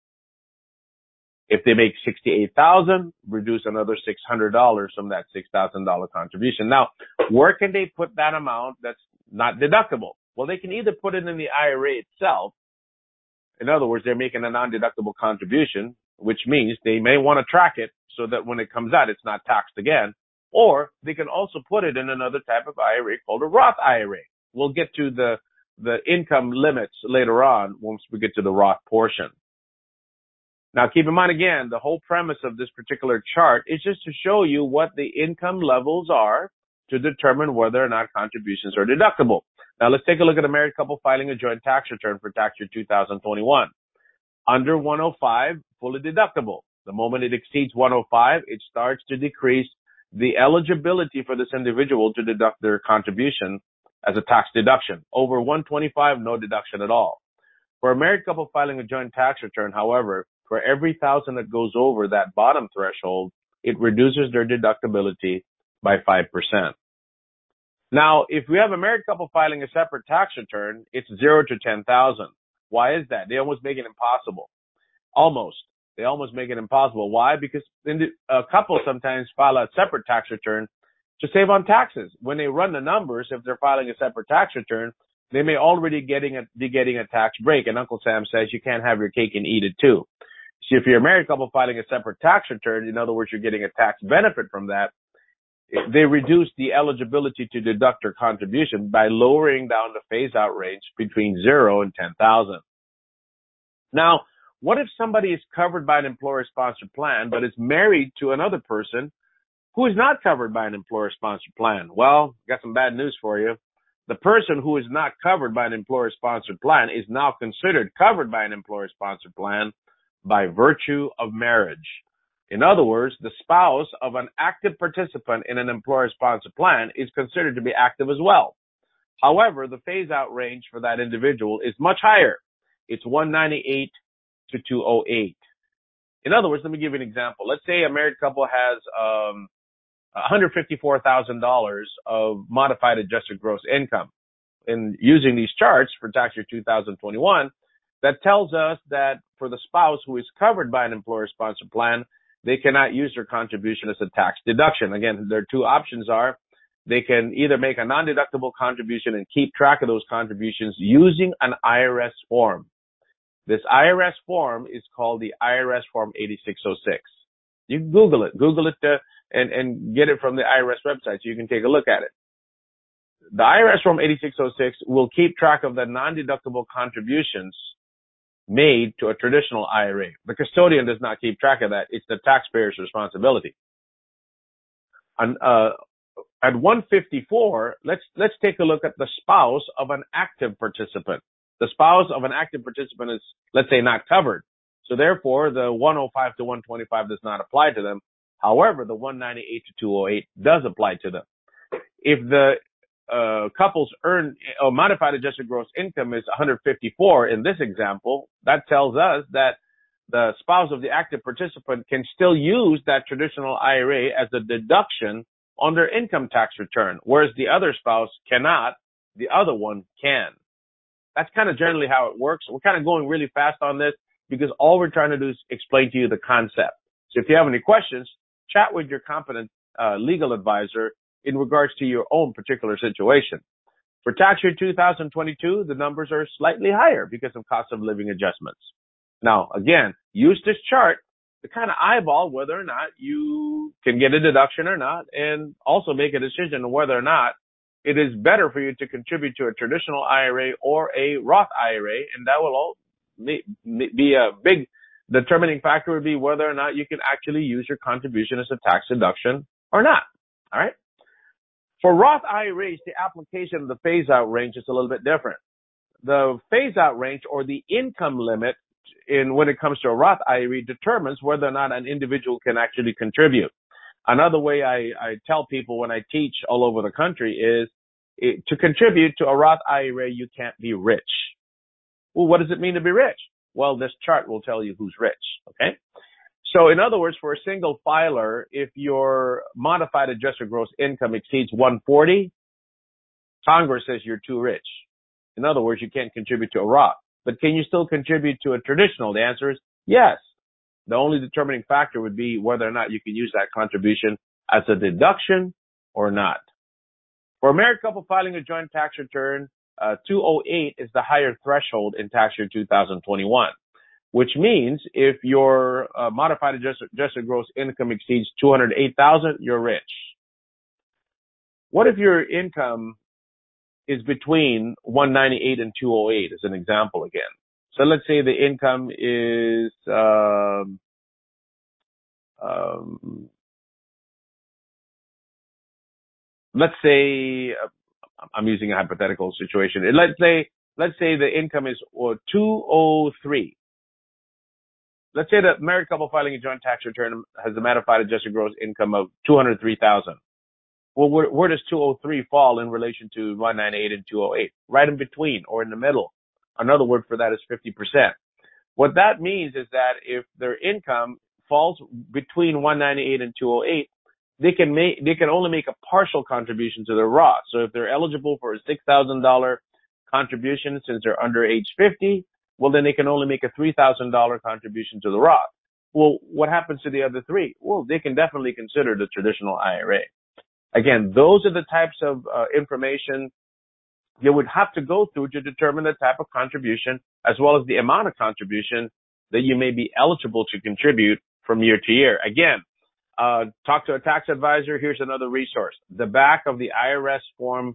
If they make $68,000, reduce another $600 from that $6,000 contribution. Now, where can they put that amount that's not deductible? Well, they can either put it in the IRA itself. In other words, they're making a non-deductible contribution, which means they may want to track it so that when it comes out, it's not taxed again. Or they can also put it in another type of IRA called a Roth IRA. We'll get to the income limits later on once we get to the Roth portion. Now, keep in mind, again, the whole premise of this particular chart is just to show you what the income levels are to determine whether or not contributions are deductible. Now, let's take a look at a married couple filing a joint tax return for tax year 2021. Under 105, fully deductible. The moment it exceeds 105, it starts to decrease the eligibility for this individual to deduct their contribution as a tax deduction. Over 125, no deduction at all. For a married couple filing a joint tax return, however, for every $1,000 that goes over that bottom threshold, it reduces their deductibility by 5%. Now, if we have a married couple filing a separate tax return, it's 0 to 10,000. Why is that? They almost make it impossible. They almost make it impossible. Why? Because a couple sometimes file a separate tax return to save on taxes. When they run the numbers, if they're filing a separate tax return, they may already be getting a tax break. And Uncle Sam says you can't have your cake and eat it too. So if you're a married couple filing a separate tax return, in other words, you're getting a tax benefit from that, they reduce the eligibility to deduct their contribution by lowering down the phase-out range between 0 and 10,000. Now, what if somebody is covered by an employer-sponsored plan but is married to another person who is not covered by an employer-sponsored plan? Well, got some bad news for you. The person who is not covered by an employer-sponsored plan is now considered covered by an employer-sponsored plan by virtue of marriage. In other words, the spouse of an active participant in an employer-sponsored plan is considered to be active as well. However, the phase-out range for that individual is much higher. It's 198 to 208. In other words, let me give you an example. Let's say a married couple has $154,000 of modified adjusted gross income. And using these charts for tax year 2021, that tells us that for the spouse who is covered by an employer-sponsored plan, they cannot use their contribution as a tax deduction. Again, their two options are they can either make a non-deductible contribution and keep track of those contributions using an IRS form. This IRS form is called the IRS Form 8606. You can Google it, and get it from the IRS website so you can take a look at it. The IRS Form 8606 will keep track of the non-deductible contributions made to a traditional IRA. The custodian does not keep track of that. It's the taxpayer's responsibility. At 154, let's take a look at the spouse of an active participant. The spouse of an active participant is, let's say, not covered. So therefore, the 105 to 125 does not apply to them. However, the 198 to 208 does apply to them. If the couple's modified adjusted gross income is 154 in this example, that tells us that the spouse of the active participant can still use that traditional IRA as a deduction on their income tax return, whereas the other spouse cannot, the other one can. That's kind of generally how it works. We're kind of going really fast on this because all we're trying to do is explain to you the concept. So if you have any questions, chat with your competent legal advisor in regards to your own particular situation. For tax year 2022, the numbers are slightly higher because of cost of living adjustments. Now, again, use this chart to kind of eyeball whether or not you can get a deduction or not, and also make a decision on whether or not it is better for you to contribute to a traditional IRA or a Roth IRA, and that will all be a big determining factor would be whether or not you can actually use your contribution as a tax deduction or not. All right. For Roth IRAs, the application of the phase-out range is a little bit different. The phase-out range or the income limit when it comes to a Roth IRA determines whether or not an individual can actually contribute. Another way I tell people when I teach all over the country is to contribute to a Roth IRA, you can't be rich. Well, what does it mean to be rich? Well, this chart will tell you who's rich, okay? So in other words, for a single filer, if your modified adjusted gross income exceeds 140, Congress says you're too rich. In other words, you can't contribute to a Roth. But can you still contribute to a traditional? The answer is yes. The only determining factor would be whether or not you can use that contribution as a deduction or not. For a married couple filing a joint tax return, 208 is the higher threshold in tax year 2021, which means if your modified adjusted gross income exceeds 208,000, you're rich. What if your income is between 198 and 208 as an example again? So let's say the income is, let's say, I'm using a hypothetical situation. Let's say the income is 203. Let's say the married couple filing a joint tax return has a modified adjusted gross income of 203,000. Well, where does 203 fall in relation to 198 and 208? Right in between or in the middle. Another word for that is 50%. What that means is that if their income falls between 198 and 208, they can only make a partial contribution to their Roth. So if they're eligible for a $6,000 contribution since they're under age 50, well, then they can only make a $3,000 contribution to the Roth. Well, what happens to the other three? Well, they can definitely consider the traditional IRA. Again, those are the types of information you would have to go through to determine the type of contribution as well as the amount of contribution that you may be eligible to contribute from year to year. Again, talk to a tax advisor. Here's another resource. The back of the IRS Form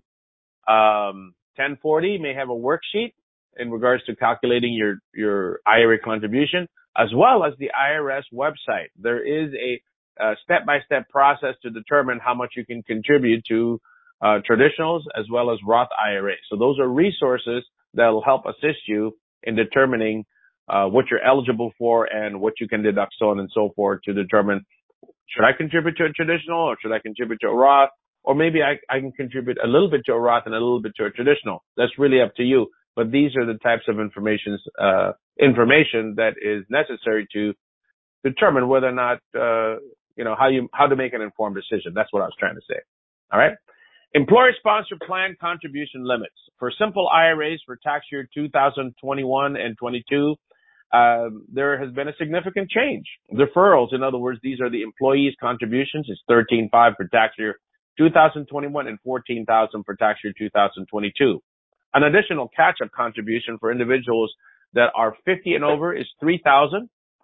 1040 may have a worksheet in regards to calculating your IRA contribution, as well as the IRS website. There is a step-by-step process to determine how much you can contribute to traditionals as well as Roth IRA. So those are resources that will help assist you in determining what you're eligible for and what you can deduct, so on and so forth, to determine, should I contribute to a traditional or should I contribute to a Roth? Or maybe I can contribute a little bit to a Roth and a little bit to a traditional. That's really up to you. But these are the types of information that is necessary to determine whether or not, how to make an informed decision. That's what I was trying to say. All right. Employer-sponsored plan contribution limits. For simple IRAs for tax year 2021 and 22, there has been a significant change. Deferrals, in other words, these are the employees' contributions. It's $13,500 for tax year 2021 and $14,000 for tax year 2022. An additional catch-up contribution for individuals that are 50 and over is $3,000.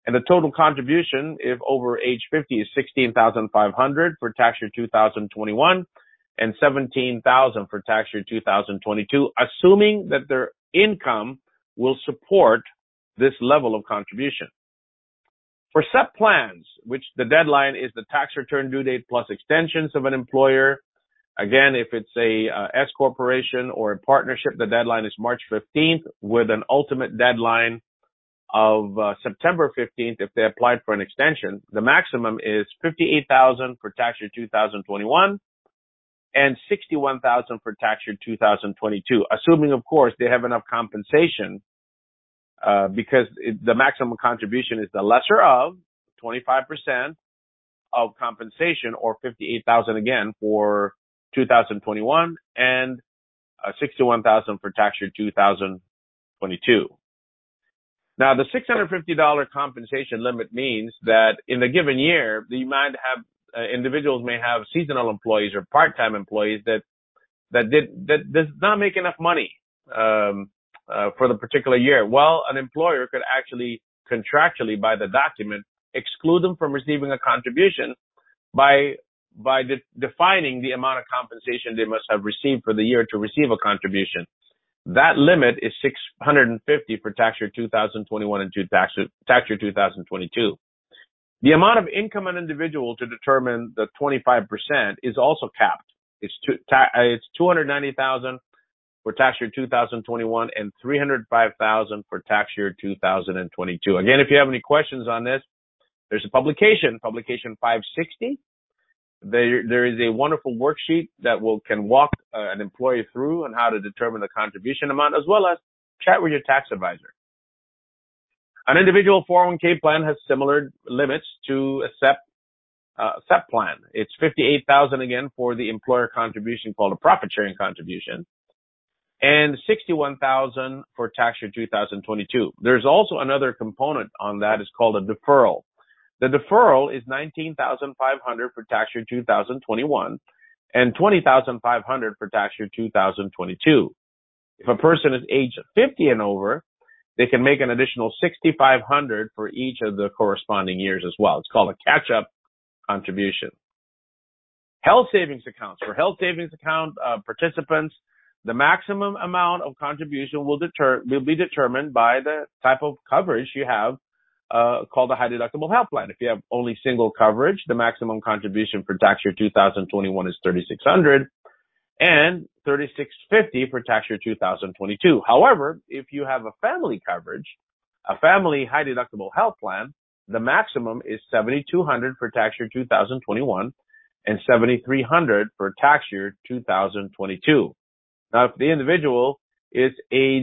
And the total contribution, if over age 50, is $16,500 for tax year 2021 and $17,000 for tax year 2022, assuming that their income will support this level of contribution. For SEP plans, which the deadline is the tax return due date plus extensions of an employer. Again, if it's a S corporation or a partnership, the deadline is March 15th with an ultimate deadline of September 15th if they applied for an extension. The maximum is $58,000 for tax year 2021 and $61,000 for tax year 2022, assuming, of course, they have enough compensation because the maximum contribution is the lesser of 25% of compensation, or $58,000 again for 2021 and $61,000 for tax year 2022. Now, the $650 compensation limit means that in a given year, you might have individuals may have seasonal employees or part-time employees that does not make enough money for the particular year. Well, an employer could actually contractually, by the document, exclude them from receiving a contribution by defining the amount of compensation they must have received for the year to receive a contribution. That limit is $650 for tax year 2021 and tax year 2022. The amount of income an individual to determine the 25% is also capped. It's $290,000 for tax year 2021 and $305,000 for tax year 2022. Again, if you have any questions on this, there's a publication 560. There is a wonderful worksheet that can walk an employee through on how to determine the contribution amount, as well as chat with your tax advisor. An individual 401k plan has similar limits to a SEP plan. It's $58,000 again for the employer contribution called a profit sharing contribution, and $61,000 for tax year 2022. There's also another component on that. It's called a deferral. The deferral is $19,500 for tax year 2021 and $20,500 for tax year 2022. If a person is age 50 and over, they can make an additional $6,500 for each of the corresponding years as well. It's called a catch-up contribution. Health savings accounts. For health savings account participants, the maximum amount of contribution will be determined by the type of coverage you have, called a high deductible health plan. If you have only single coverage, the maximum contribution for tax year 2021 is $3,600 and $3,650 for tax year 2022. However, if you have a family coverage, a family high deductible health plan, the maximum is $7,200 for tax year 2021 and $7,300 for tax year 2022. Now, if the individual is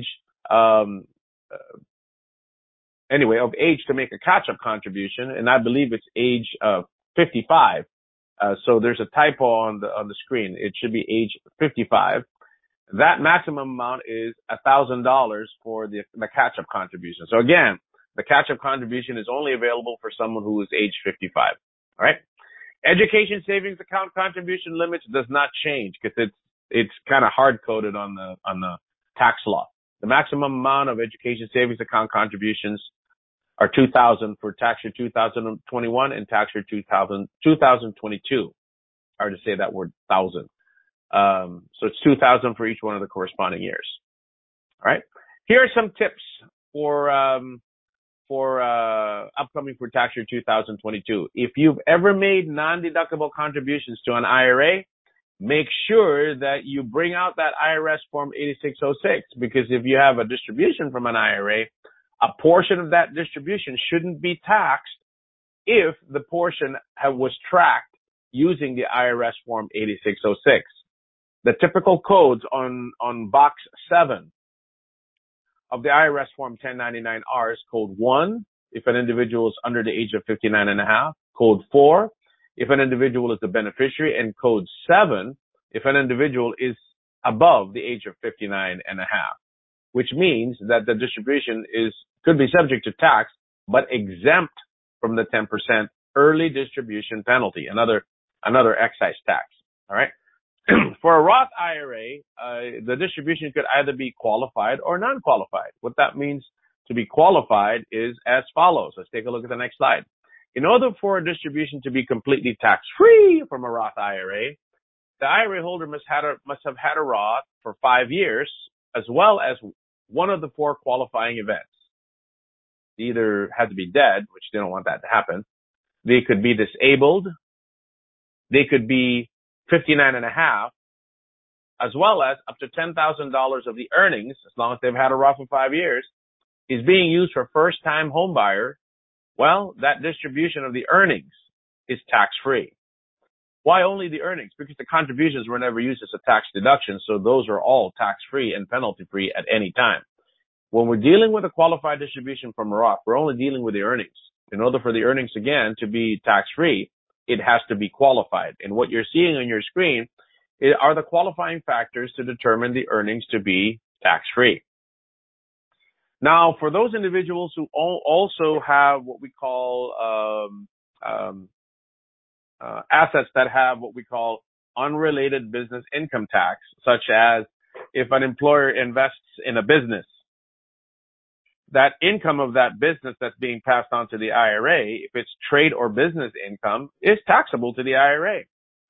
of age to make a catch-up contribution, and I believe it's age 55. So there's a typo on the screen. It should be age 55. That maximum amount is $1,000 for the catch-up contribution. So again, the catch-up contribution is only available for someone who is age 55. All right. Education savings account contribution limits does not change because it's kind of hard-coded on the tax law. The maximum amount of education savings account contributions are $2,000 for tax year 2021 and tax year 2022. Hard to say that word, thousand. So it's $2,000 for each one of the corresponding years. All right. Here are some tips for upcoming for tax year 2022. If you've ever made non-deductible contributions to an IRA, make sure that you bring out that IRS Form 8606, because if you have a distribution from an IRA, a portion of that distribution shouldn't be taxed if the portion was tracked using the IRS Form 8606. The typical codes on box 7 of the IRS Form 1099-R is code 1 if an individual is under the age of 59 and a half, code 4 if an individual is the beneficiary, and code 7 if an individual is above the age of 59 and a half, which means that the distribution could be subject to tax, but exempt from the 10% early distribution penalty, another excise tax. All right. For a Roth IRA, the distribution could either be qualified or non-qualified. What that means to be qualified is as follows. Let's take a look at the next slide. In order for a distribution to be completely tax-free from a Roth IRA, the IRA holder must have had a Roth for 5 years, as well as one of the 4 qualifying events. They either had to be dead, which they don't want that to happen. They could be disabled. They could be 59 and a half, as well as up to $10,000 of the earnings, as long as they've had a Roth for 5 years, is being used for first-time home buyer. Well, that distribution of the earnings is tax-free. Why only the earnings? Because the contributions were never used as a tax deduction, so those are all tax-free and penalty-free at any time. When we're dealing with a qualified distribution from Roth, we're only dealing with the earnings. In order for the earnings, again, to be tax-free, it has to be qualified. And what you're seeing on your screen are the qualifying factors to determine the earnings to be tax-free. Now, for those individuals who also have what we call assets that have what we call unrelated business income tax, such as if an employer invests in a business, that income of that business that's being passed on to the IRA, if it's trade or business income, is taxable to the IRA.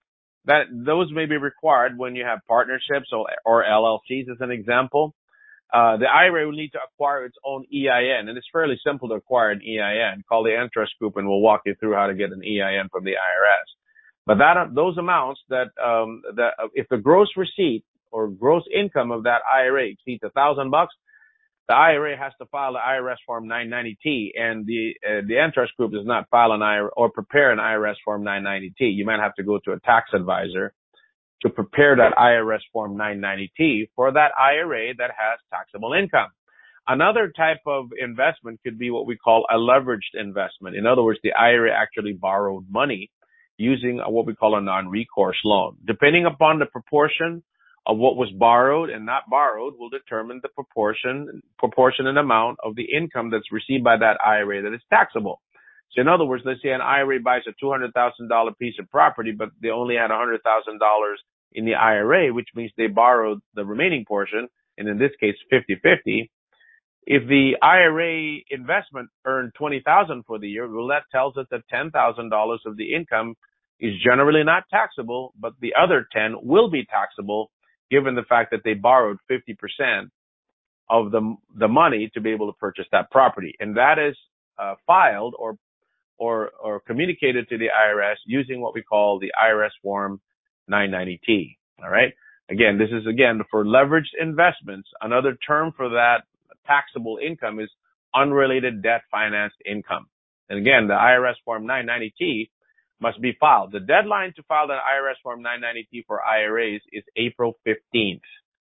Those may be required when you have partnerships or LLCs, as an example. The IRA will need to acquire its own EIN, and it's fairly simple to acquire an EIN. Call the Entrust Group, and we'll walk you through how to get an EIN from the IRS. But those amounts that if the gross receipt or gross income of that IRA exceeds $1,000, the IRA has to file the IRS Form 990T, and the Entrust Group does not file an IRA or prepare an IRS Form 990T. You might have to go to a tax advisor to prepare that IRS Form 990T for that IRA that has taxable income. Another type of investment could be what we call a leveraged investment. In other words, the IRA actually borrowed money using what we call a non-recourse loan. Depending upon the proportion of what was borrowed and not borrowed will determine the proportionate amount of the income that's received by that IRA that is taxable. So in other words, let's say an IRA buys a $200,000 piece of property, but they only had $100,000 in the IRA, which means they borrowed the remaining portion, and in this case, 50-50. If the IRA investment earned $20,000 for the year, well, that tells us that $10,000 of the income is generally not taxable, but the other 10 will be taxable, given the fact that they borrowed 50% of the money to be able to purchase that property, and that is filed or communicated to the IRS using what we call the IRS Form 990T. All right. Again, this is for leveraged investments. Another term for that taxable income is unrelated debt financed income. And again, the IRS Form 990T must be filed. The deadline to file the IRS Form 990T for IRAs is April 15th.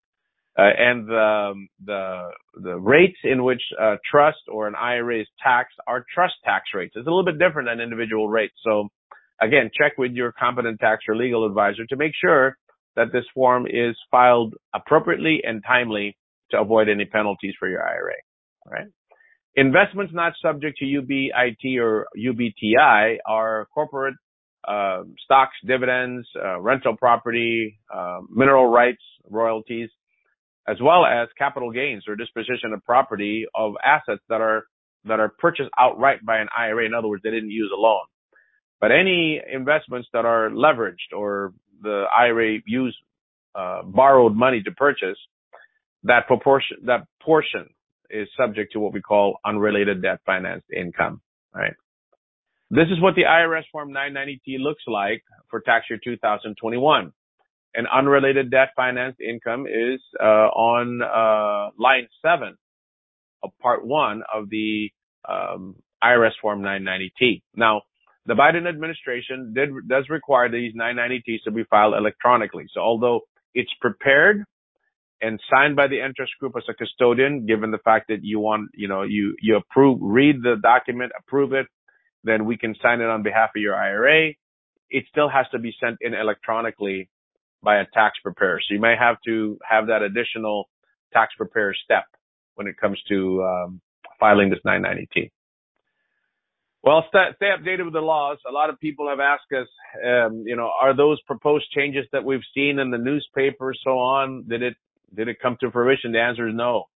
And the rates in which trust or an IRA is taxed are trust tax rates. It's a little bit different than individual rates. So again, check with your competent tax or legal advisor to make sure that this form is filed appropriately and timely to avoid any penalties for your IRA. All right. Investments not subject to UBIT or UBTI are corporate stocks, dividends, rental property, mineral rights, royalties, as well as capital gains or disposition of property of assets that are purchased outright by an IRA. In other words, they didn't use a loan. But any investments that are leveraged or the IRA used borrowed money to purchase, that portion is subject to what we call unrelated debt financed income. Right. This is what the IRS Form 990T looks like for tax year 2021. And unrelated debt financed income is on line 7 of part 1 of the IRS Form 990T. Now, the Biden administration does require these 990Ts to be filed electronically. So although it's prepared and signed by the Entrust Group as a custodian, given the fact that you read the document, approve it, then we can sign it on behalf of your IRA. It still has to be sent in electronically by a tax preparer. So you may have to have that additional tax preparer step when it comes to filing this 990T. Well, stay updated with the laws. A lot of people have asked us, are those proposed changes that we've seen in the newspaper, so on, did it come to fruition? The answer is no.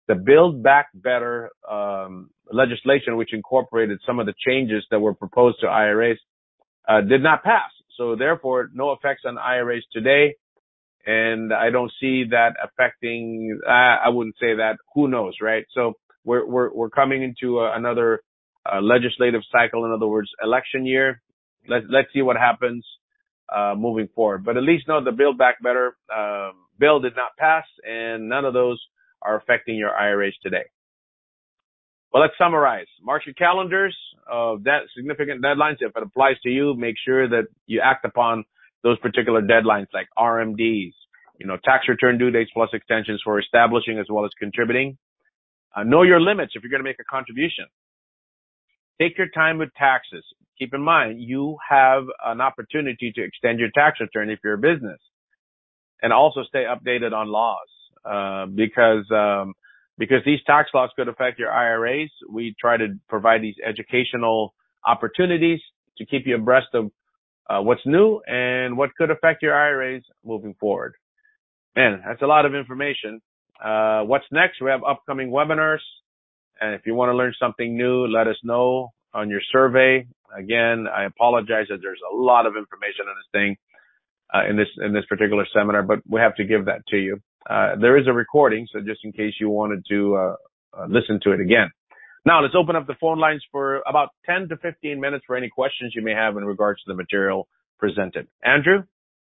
the Build Back Better legislation, which incorporated some of the changes that were proposed to IRAs, did not pass. So therefore, no effects on IRAs today. And I don't see that affecting, I wouldn't say that, who knows, right? So we're coming into another legislative cycle. In other words, election year. Let's see what happens moving forward. But at least know the Build Back Better bill did not pass, and none of those are affecting your IRAs today. Well, let's summarize. Mark your calendars of that significant deadlines. If it applies to you, make sure that you act upon those particular deadlines like RMDs, tax return due dates plus extensions for establishing as well as contributing. Know your limits if you're going to make a contribution. Take your time with taxes. Keep in mind, you have an opportunity to extend your tax return if you're a business. And also stay updated on laws, because these tax laws could affect your IRAs. We try to provide these educational opportunities to keep you abreast of what's new and what could affect your IRAs moving forward. Man, that's a lot of information. What's next? We have upcoming webinars. And if you want to learn something new, let us know on your survey. Again, I apologize that there's a lot of information on this thing, in this particular seminar, but we have to give that to you. There is a recording, so just in case you wanted to listen to it again. Now, let's open up the phone lines for about 10 to 15 minutes for any questions you may have in regards to the material presented. Andrew?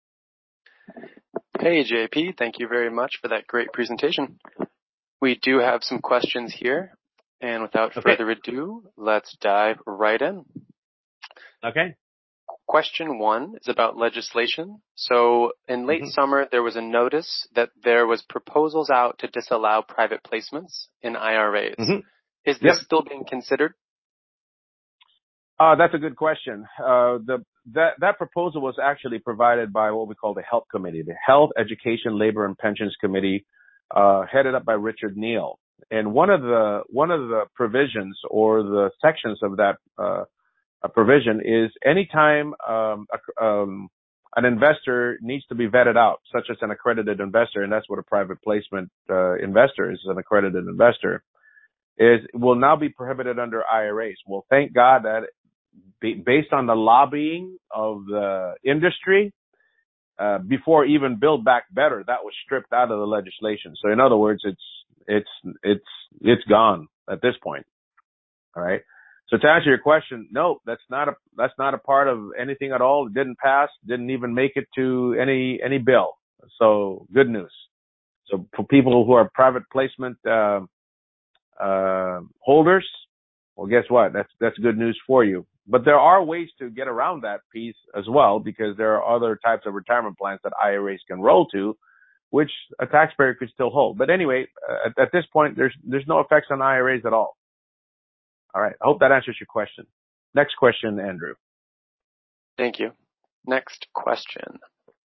Hey, JP. Thank you very much for that great presentation. We do have some questions here, and without further ado, let's dive right in. Okay. Question 1 is about legislation. So in late summer, there was a notice that there was proposals out to disallow private placements in IRAs. Is this still being considered? That's a good question. That proposal was actually provided by what we call the Health Committee, the Health, Education, Labor, and Pensions Committee, headed up by Richard Neal. And one of the provisions or the sections of that provision is anytime an investor needs to be vetted out, such as an accredited investor, and that's what a private placement investor is, an accredited investor, will now be prohibited under IRAs. Well, thank God that based on the lobbying of the industry, before even Build Back Better, that was stripped out of the legislation. So in other words, it's gone at this point. All right. So to answer your question, no, that's not a part of anything at all. It didn't pass, didn't even make it to any bill. So good news. So for people who are private placement holders, well, guess what? That's good news for you. But there are ways to get around that piece as well, because there are other types of retirement plans that IRAs can roll to, which a taxpayer could still hold. But anyway, at this point, there's no effects on IRAs at all. All right. I hope that answers your question. Next question, Andrew. Thank you. Next question.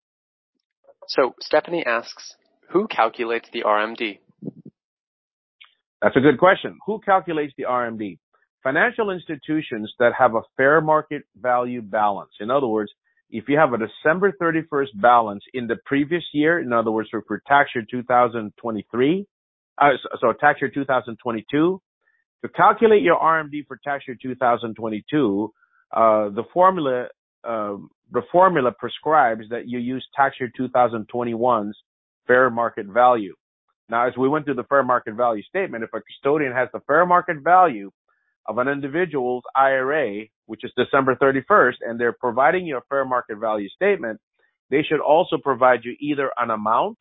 So Stephanie asks, who calculates the RMD? That's a good question. Who calculates the RMD? Financial institutions that have a fair market value balance. In other words, if you have a December 31st balance in the previous year, in other words, for tax year 2023, tax year 2022, to calculate your RMD for tax year 2022, the formula prescribes that you use tax year 2021's fair market value. Now, as we went through the fair market value statement, if a custodian has the fair market value of an individual's IRA, which is December 31st, and they're providing you a fair market value statement, they should also provide you either an amount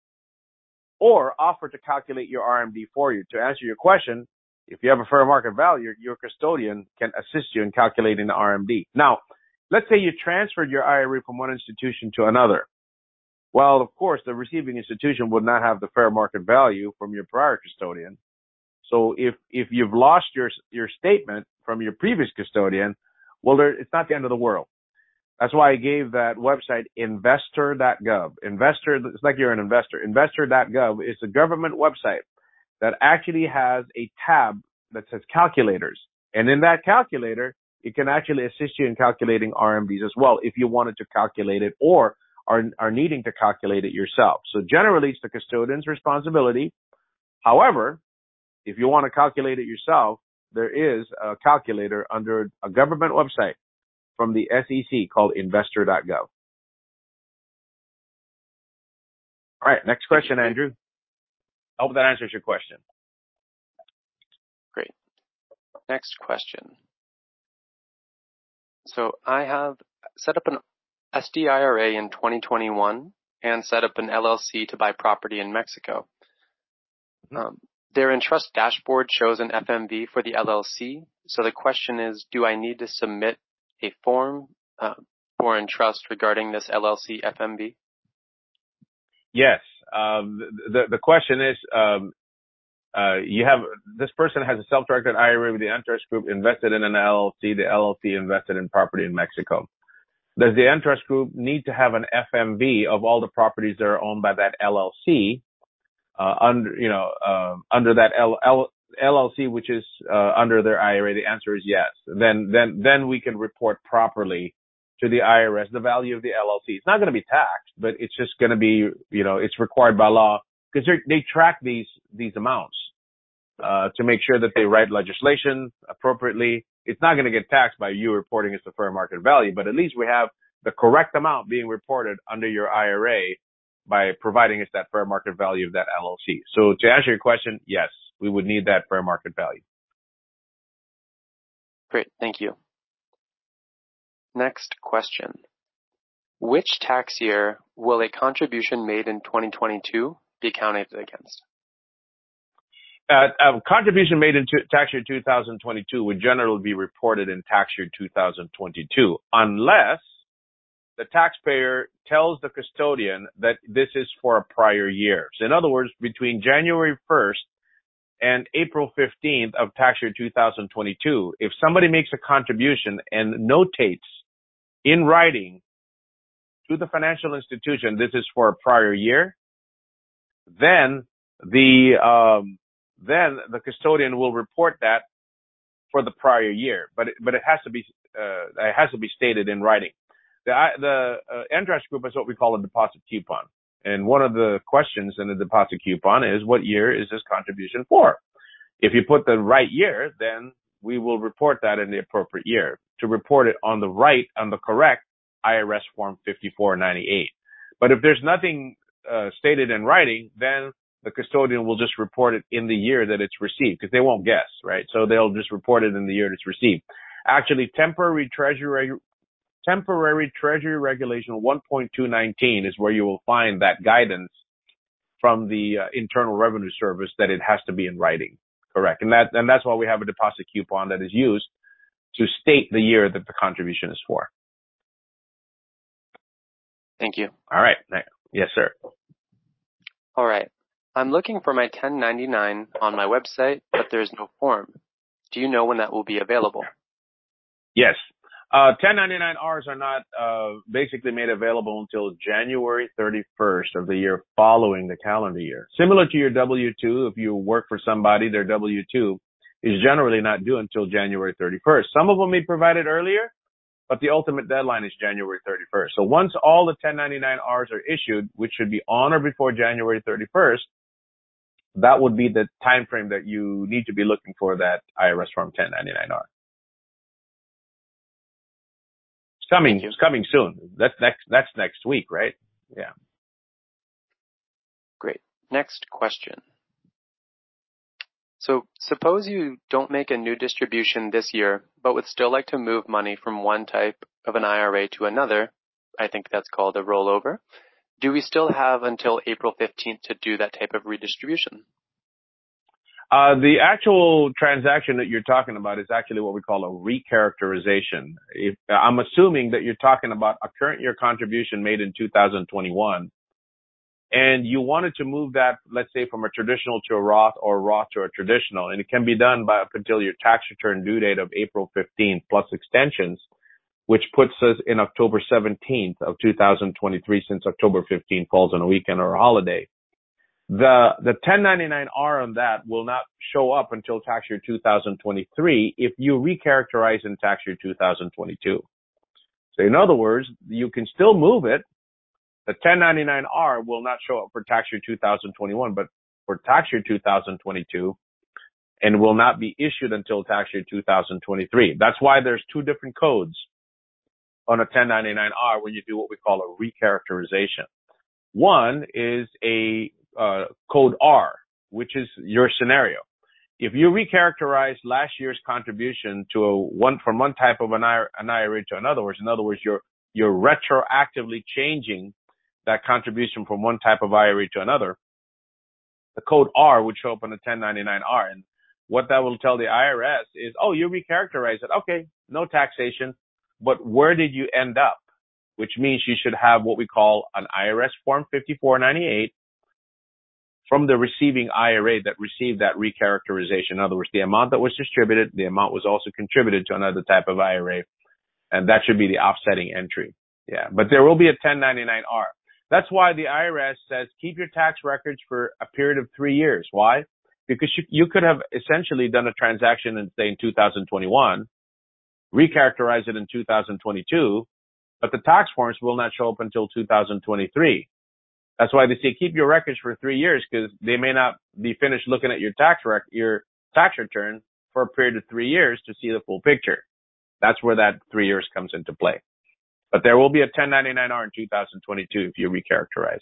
or offer to calculate your RMD for you. To answer your question, if you have a fair market value, your custodian can assist you in calculating the RMD. Now, let's say you transferred your IRA from one institution to another. Well, of course, the receiving institution would not have the fair market value from your prior custodian. So if you've lost your statement from your previous custodian, well, it's not the end of the world. That's why I gave that website investor.gov. It's like you're an investor. Investor.gov is a government website that actually has a tab that says calculators. And in that calculator, it can actually assist you in calculating RMDs as well if you wanted to calculate it or are needing to calculate it yourself. So generally, it's the custodian's responsibility. However, if you want to calculate it yourself, there is a calculator under a government website from the SEC called investor.gov. All right, next question, Andrew. I hope that answers your question. Great. Next question. So I have set up an SDIRA in 2021 and set up an LLC to buy property in Mexico. Their Entrust dashboard shows an FMV for the LLC. So the question is, do I need to submit a form for Entrust regarding this LLC FMV? Yes. The question is, this person has a self-directed IRA with the Entrust Group invested in an LLC. The LLC invested in property in Mexico. Does the Entrust Group need to have an FMV of all the properties that are owned by that LLC under that LLC, which is under their IRA? The answer is yes. Then we can report properly to the IRS the value of the LLC. It's not going to be taxed, but it's just going to be, it's required by law because they track these amounts to make sure that they write legislation appropriately. It's not going to get taxed by you reporting as the fair market value, but at least we have the correct amount being reported under your IRA by providing us that fair market value of that LLC. So to answer your question, yes, we would need that fair market value. Great, thank you. Next question. Which tax year will a contribution made in 2022 be counted against? A contribution made in tax year 2022 would generally be reported in tax year 2022, unless the taxpayer tells the custodian that this is for a prior year. So in other words, between January 1st and April 15th of tax year 2022, if somebody makes a contribution and notates in writing to the financial institution this is for a prior year, then the custodian will report that for the prior year, but it has to be stated in writing. The Entrust Group is what we call a deposit coupon, and one of the questions in the deposit coupon is, what year is this contribution for? If you put the right year, then we will report that in the appropriate year to report it on the correct IRS Form 5498. But if there's nothing stated in writing, then the custodian will just report it in the year that it's received, because they won't guess, right? So they'll just report it in the year it's received. Actually, Temporary Treasury Regulation 1.219 is where you will find that guidance from the Internal Revenue Service that it has to be in writing. Correct. And that's why we have a deposit coupon that is used to state the year that the contribution is for. Thank you. All right. Yes, sir. All right. I'm looking for my 1099 on my website, but there's no form. Do you know when that will be available? Yes. 1099-Rs are not basically made available until January 31st of the year following the calendar year. Similar to your W-2, if you work for somebody, their W-2 is generally not due until January 31st. Some of them may provide it earlier, but the ultimate deadline is January 31st. So once all the 1099-Rs are issued, which should be on or before January 31st, that would be the time frame that you need to be looking for that IRS Form 1099-R. It's coming soon. That's next week, right? Yeah. Great. Next question. So suppose you don't make a new distribution this year, but would still like to move money from one type of an IRA to another. I think that's called a rollover. Do we still have until April 15th to do that type of redistribution? The actual transaction that you're talking about is actually what we call a recharacterization. I'm assuming that you're talking about a current year contribution made in 2021, and you wanted to move that, let's say, from a traditional to a Roth or a Roth to a traditional, and it can be done by up until your tax return due date of April 15th plus extensions, which puts us in October 17th of 2023, since October 15th falls on a weekend or a holiday. The 1099-R on that will not show up until tax year 2023 if you recharacterize in tax year 2022. So in other words, you can still move it. The 1099-R will not show up for tax year 2021, but for tax year 2022, and will not be issued until tax year 2023. That's why there's two different until tax year 2023. That's why there's two different codes on a 1099-R when you do what we call a recharacterization. One is a code R, which is your scenario. If you recharacterize last year's contribution to from one type of an IRA to another, in other words, you're retroactively changing that contribution from one type of IRA to another, the code R would show up on the 1099-R. And what that will tell the IRS is, oh, you recharacterize it. Okay, no taxation. But where did you end up? Which means you should have what we call an IRS Form 5498 from the receiving IRA that received that recharacterization. In other words, the amount that was distributed, the amount was also contributed to another type of IRA. And that should be the offsetting entry. Yeah. But there will be a 1099-R. That's why the IRS says keep your tax records for a period of 3 years. Why? Because you could have essentially done a transaction in, say, in 2021, recharacterize it in 2022, but the tax forms will not show up until 2023. That's why they say keep your records for 3 years, because they may not be finished looking at your tax return for a period of 3 years to see the full picture. That's where that 3 years comes into play. But there will be a 1099-R in 2022 if you recharacterize.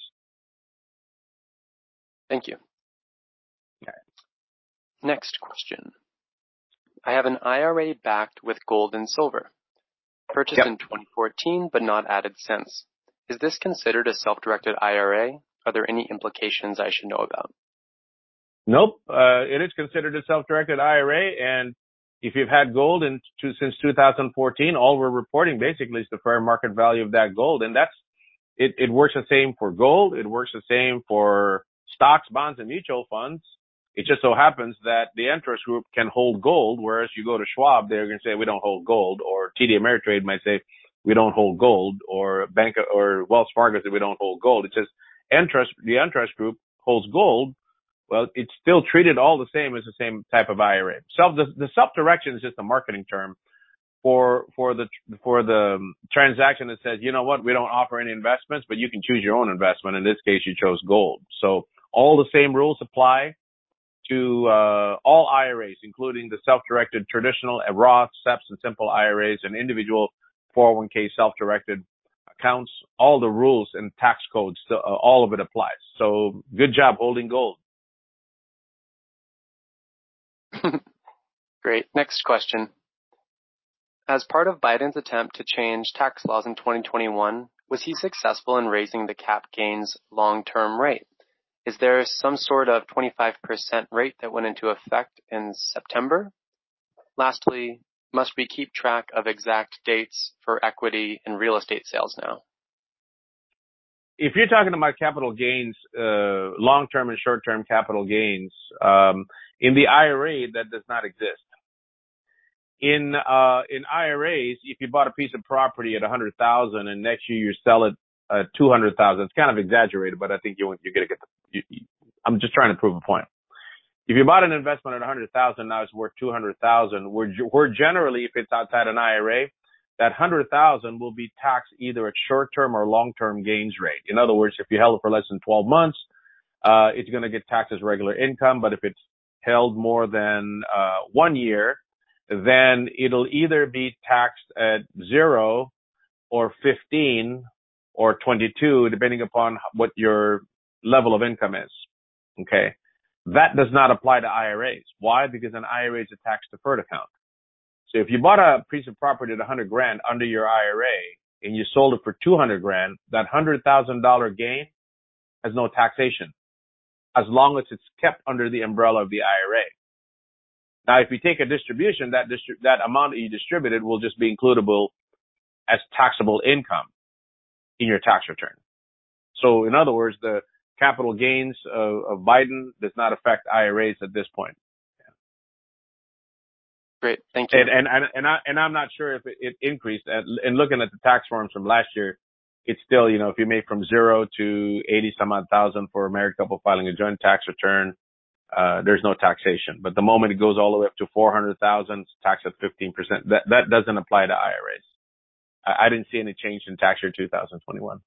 Thank you. Okay. Next question. I have an IRA backed with gold and silver, purchased in 2014 but not added since. Is this considered a self-directed IRA? Are there any implications I should know about? Nope. It is considered a self-directed IRA, and if you've had gold since 2014, all we're reporting basically is the fair market value of that gold. And it works the same for gold. It works the same for stocks, bonds, and mutual funds. It just so happens that the interest group can hold gold, whereas you go to Schwab, they're going to say, we don't hold gold. Or TD Ameritrade might say, we don't hold gold. Or Wells Fargo says, we don't hold gold. It's just the interest group holds gold. Well, it's still treated all the same as the same type of IRA. The self-direction is just a marketing term for the transaction that says, you know what, we don't offer any investments, but you can choose your own investment. In this case, you chose gold. So all the same rules apply to all IRAs, including the self-directed traditional Roth, SEPs, and simple IRAs, and individual 401k self-directed accounts. All the rules and tax codes, all of it applies. So good job holding gold. Great. Next question. As part of Biden's attempt to change tax laws in 2021, was he successful in raising the cap gains long-term rate? Is there some sort of 25% rate that went into effect in September? Lastly, must we keep track of exact dates for equity and real estate sales now? If you're talking about capital gains, long-term and short-term capital gains, in the IRA, that does not exist. In IRAs, if you bought a piece of property at $100,000 and next year you sell it at $200,000, it's kind of exaggerated, but I think you're going to get I'm just trying to prove a point. If you bought an investment at $100,000, now it's worth $200,000. We're generally, if it's outside an IRA, that $100,000 will be taxed either at short-term or long-term gains rate. In other words, if you held it for less than 12 months, it's going to get taxed as regular income. But if it's held more than 1 year, then it'll either be taxed at 0 or 15 or 22, depending upon what your level of income is. Okay. That does not apply to IRAs. Why? Because an IRA is a tax deferred account. So if you bought a piece of property at $100,000 under your IRA and you sold it for $200,000, that $100,000 gain has no taxation as long as it's kept under the umbrella of the IRA. Now, if you take a distribution, that amount that you distributed will just be includable as taxable income in your tax return. So in other words, the capital gains of Biden does not affect IRAs at this point. Great. Thank you. And I'm not sure if it increased. And looking at the tax forms from last year, it's still, if you made from 0 to 80 some odd thousand for a married couple filing a joint tax return, there's no taxation. But the moment it goes all the way up to 400,000, it's taxed at 15%. That doesn't apply to IRAs. I didn't see any change in tax year 2021.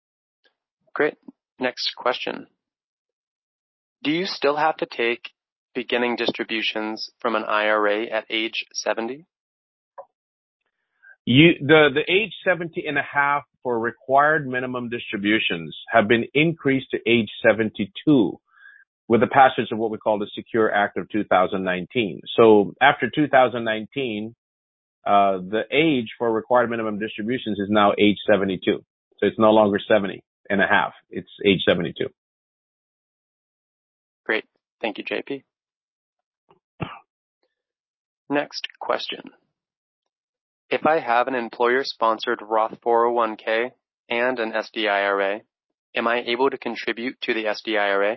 Great. Next question. Do you still have to take beginning distributions from an IRA at age 70? The age 70 and a half for required minimum distributions have been increased to age 72 with the passage of what we call the Secure Act of 2019. So after 2019, the age for required minimum distributions is now age 72. So it's no longer 70 and a half. It's age 72. Great. Thank you, JP. Next question. If I have an employer-sponsored Roth 401k and an SDIRA, am I able to contribute to the SDIRA?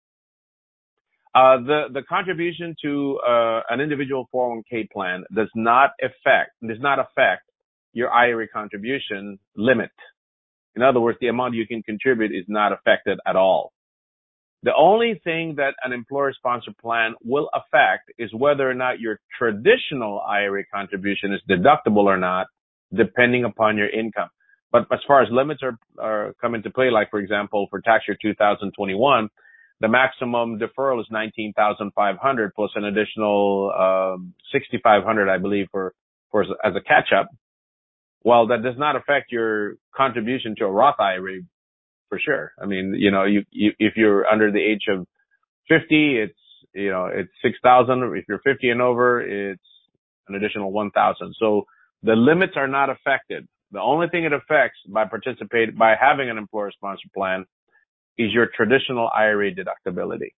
The contribution to an individual 401k plan does not affect your IRA contribution limit. In other words, the amount you can contribute is not affected at all. The only thing that an employer-sponsored plan will affect is whether or not your traditional IRA contribution is deductible or not, depending upon your income. But as far as limits are come into play, like for example, for tax year 2021, the maximum deferral is $19,500 plus an additional $6,500, I believe, for as a catch-up. Well, that does not affect your contribution to a Roth IRA. For sure. I mean, if you're under the age of 50, it's 6,000. If you're 50 and over, it's an additional 1,000. So the limits are not affected. The only thing it affects by having an employer-sponsored plan is your traditional IRA deductibility.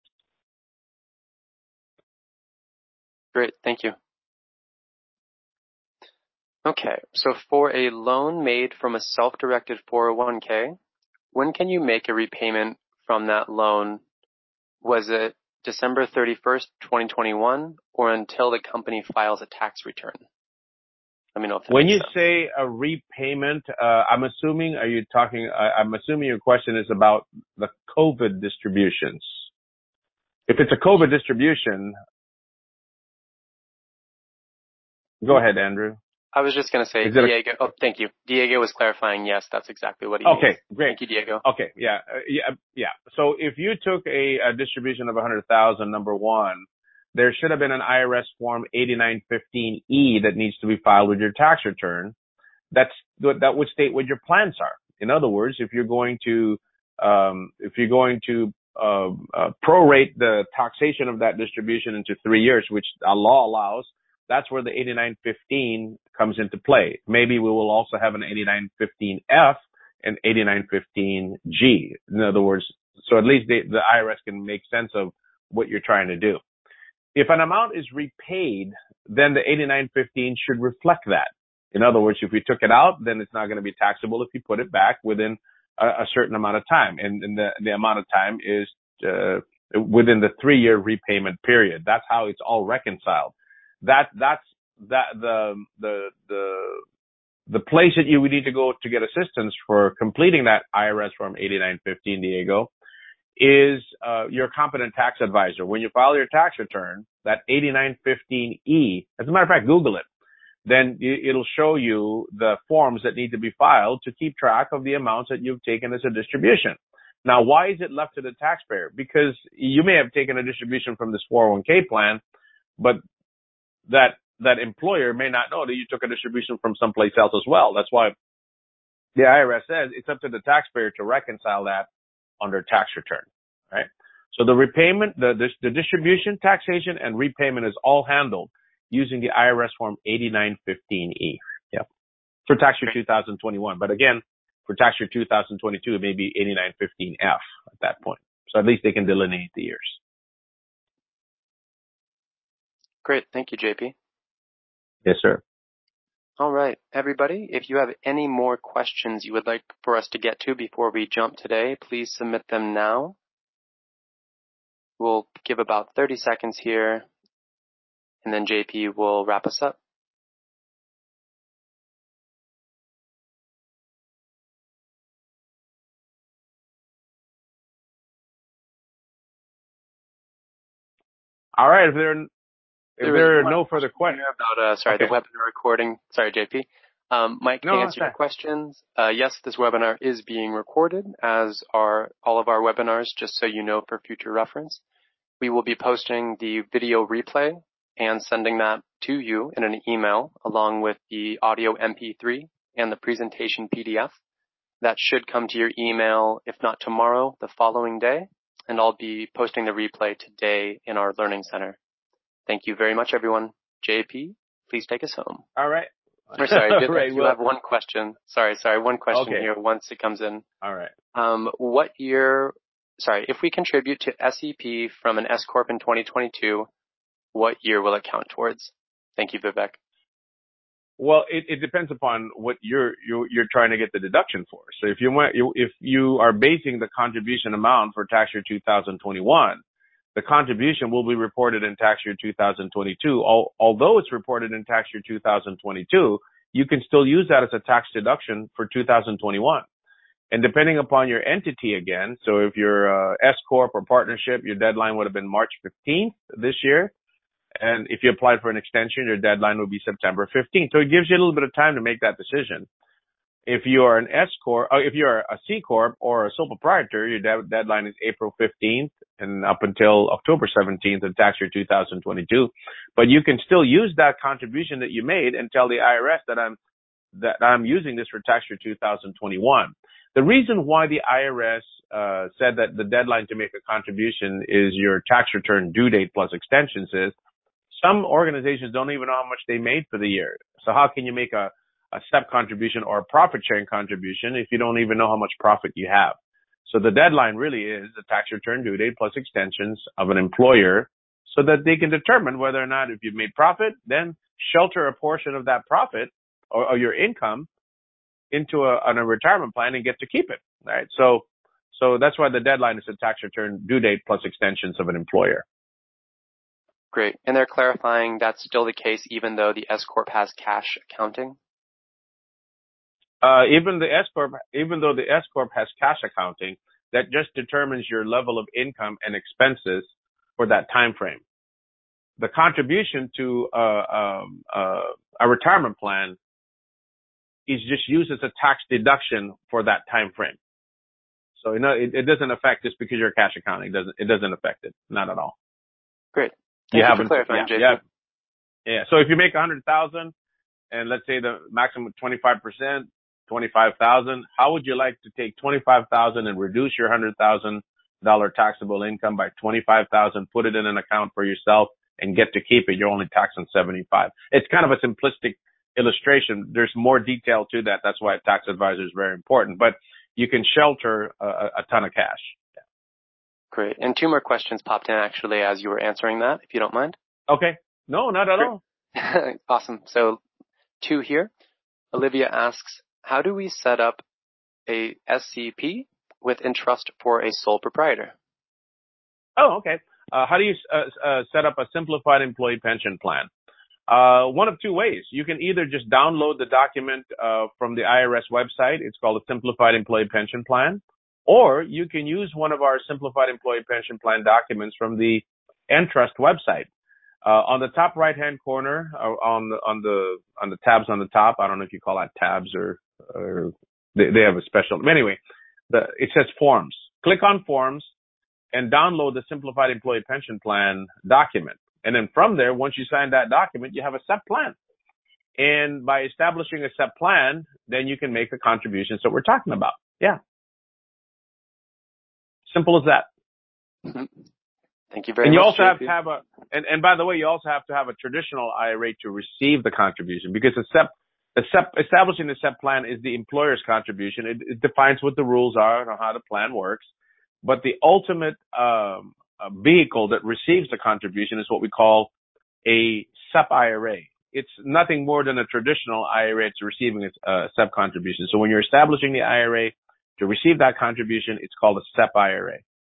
Great. Thank you. Okay. So for a loan made from a self-directed 401k, when can you make a repayment from that loan? Was it December 31st, 2021, or until the company files a tax return? Let me know if that When makes you sense. say a repayment, I'm assuming your question is about the COVID distributions. If it's a COVID distribution, go ahead, Andrew. I was just going to say, Diego. Oh, thank you. Diego was clarifying. Yes, that's exactly what he means. Okay, great. Thank you, Diego. Okay, yeah. So if you took a distribution of 100,000, number one, there should have been an IRS form 8915E that needs to be filed with your tax return. That would state what your plans are. In other words, if you're going to prorate the taxation of that distribution into 3 years, which a law allows, that's where the 8915 comes into play. Maybe we will also have an 8915F and 8915G. In other words, so at least the IRS can make sense of what you're trying to do. If an amount is repaid, then the 8915 should reflect that. In other words, if you took it out, then it's not going to be taxable if you put it back within a certain amount of time. And the amount of time is within the 3-year repayment period. That's how it's all reconciled. The place that you would need to go to get assistance for completing that IRS form 8915, Diego, is your competent tax advisor. When you file your tax return, that 8915E, as a matter of fact, Google it. Then it'll show you the forms that need to be filed to keep track of the amounts that you've taken as a distribution. Now, why is it left to the taxpayer? Because you may have taken a distribution from this 401k plan, but that employer may not know that you took a distribution from someplace else as well. That's why the IRS says it's up to the taxpayer to reconcile that on their tax return, right? So the repayment, the distribution, taxation, and repayment is all handled using the IRS form 8915E. Yeah, for tax year 2021. But again, for tax year 2022, it may be 8915F at that point. So at least they can delineate the years. Great. Thank you, JP. Yes, sir. All right, everybody. If you have any more questions you would like for us to get to before we jump today, please submit them now. We'll give about 30 seconds here, and then JP will wrap us up. All right. If there are no further questions about the webinar recording. Sorry, JP. Mike, can answer your questions. Yes, this webinar is being recorded, as are all of our webinars, just so you know for future reference. we will be posting the video replay and sending that to you in an email along with the audio MP3 and the presentation PDF. That should come to your email, if not tomorrow, the following day, and I'll be posting the replay today in our Learning Center. Thank you very much, everyone. JP, please take us home. All right. Or sorry, I do have one question. Sorry, one question here once it comes in. All right. If we contribute to SEP from an S Corp in 2022, what year will it count towards? Thank you, Vivek. Well, it depends upon what you're trying to get the deduction for. So if you are basing the contribution amount for tax year 2021, the contribution will be reported in tax year 2022. Although it's reported in tax year 2022, you can still use that as a tax deduction for 2021. And depending upon your entity again, so if you're S Corp or partnership, your deadline would have been March 15th this year. And if you applied for an extension, your deadline would be September 15th. So it gives you a little bit of time to make that decision. If you are an S Corp, if you're a C Corp or a sole proprietor, your deadline is April 15th and up until October 17th of tax year 2022. But you can still use that contribution that you made and tell the IRS that I'm using this for tax year 2021. The reason why the IRS said that the deadline to make a contribution is your tax return due date plus extensions is some organizations don't even know how much they made for the year. So how can you make a SEP contribution or a profit sharing contribution if you don't even know how much profit you have? So the deadline really is the tax return due date plus extensions of an employer so that they can determine whether or not if you've made profit, then shelter a portion of that profit or your income into a retirement plan and get to keep it, right? So that's why the deadline is the tax return due date plus extensions of an employer. Great. And they're clarifying that's still the case even though the S Corp has cash accounting? Even though the S Corp has cash accounting, that just determines your level of income and expenses for that time frame. The contribution to a retirement plan is just used as a tax deduction for that time frame. So it doesn't affect just because you're cash accounting. It doesn't affect it. Not at all. Great. Thank you for clarifying, JP. Yeah. So if you make 100,000 and let's say the maximum 25%, 25,000, how would you like to take 25,000 and reduce your $100,000 taxable income by 25,000, put it in an account for yourself and get to keep it? You're only taxed on 75. It's kind of a simplistic illustration. There's more detail to that. That's why a tax advisor is very important, but you can shelter a ton of cash. Yeah. Great. And two more questions popped in actually as you were answering that, if you don't mind. Okay. No, not at all. Awesome. So two here. Olivia asks, how do we set up a SCP with Entrust for a sole proprietor? Oh, okay. How do you set up a simplified employee pension plan? One of two ways. You can either just download the document from the IRS website. It's called a Simplified Employee Pension Plan. Or you can use one of our Simplified Employee Pension Plan documents from the Entrust website. On the top right-hand corner, on the tabs on the top, I don't know if you call that tabs or they have a special. Anyway, it says Forms. Click on Forms and download the Simplified Employee Pension Plan document. And then from there, once you sign that document, you have a SEP plan. And by establishing a SEP plan, then you can make the contributions that we're talking about. Yeah. Simple as that. Mm-hmm. Thank you very much. And you also have to have and by the way, you also have to have a traditional IRA to receive the contribution because establishing the SEP plan is the employer's contribution. It defines what the rules are and how the plan works. But the ultimate vehicle that receives the contribution is what we call a SEP IRA. It's nothing more than a traditional IRA. It's receiving a SEP contribution. So when you're establishing the IRA to receive that contribution, it's called a SEP IRA.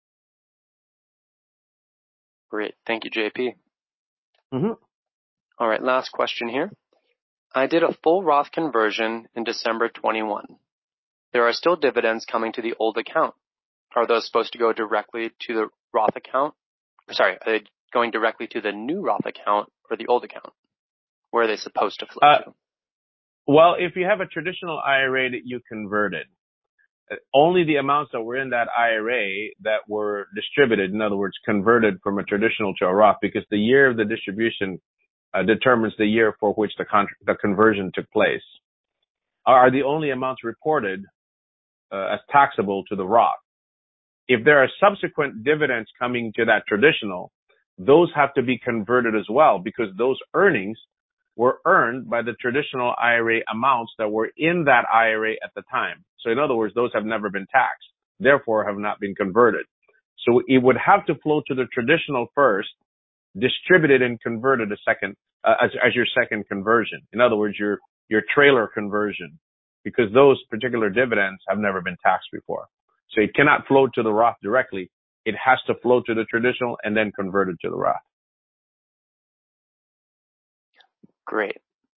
Great. Thank you, JP. Mm-hmm. All right. Last question here. I did a full Roth conversion in December 21. There are still dividends coming to the old account. Are those supposed to go directly to the Roth account? Sorry, are they going directly to the new Roth account or the old account? Where are they supposed to flow to? Well, if you have a traditional IRA that you converted, only the amounts that were in that IRA that were distributed, in other words, converted from a traditional to a Roth, because the year of the distribution determines the year for which the conversion took place, are the only amounts reported as taxable to the Roth. If there are subsequent dividends coming to that traditional, those have to be converted as well, because those earnings were earned by the traditional IRA amounts that were in that IRA at the time. So in other words, those have never been taxed, therefore have not been converted. So it would have to flow to the traditional first, distributed and converted as your second conversion. In other words, your trailer conversion, because those particular dividends have never been taxed before. So it cannot flow to the Roth directly. It has to flow to the traditional and then converted to the Roth. Great.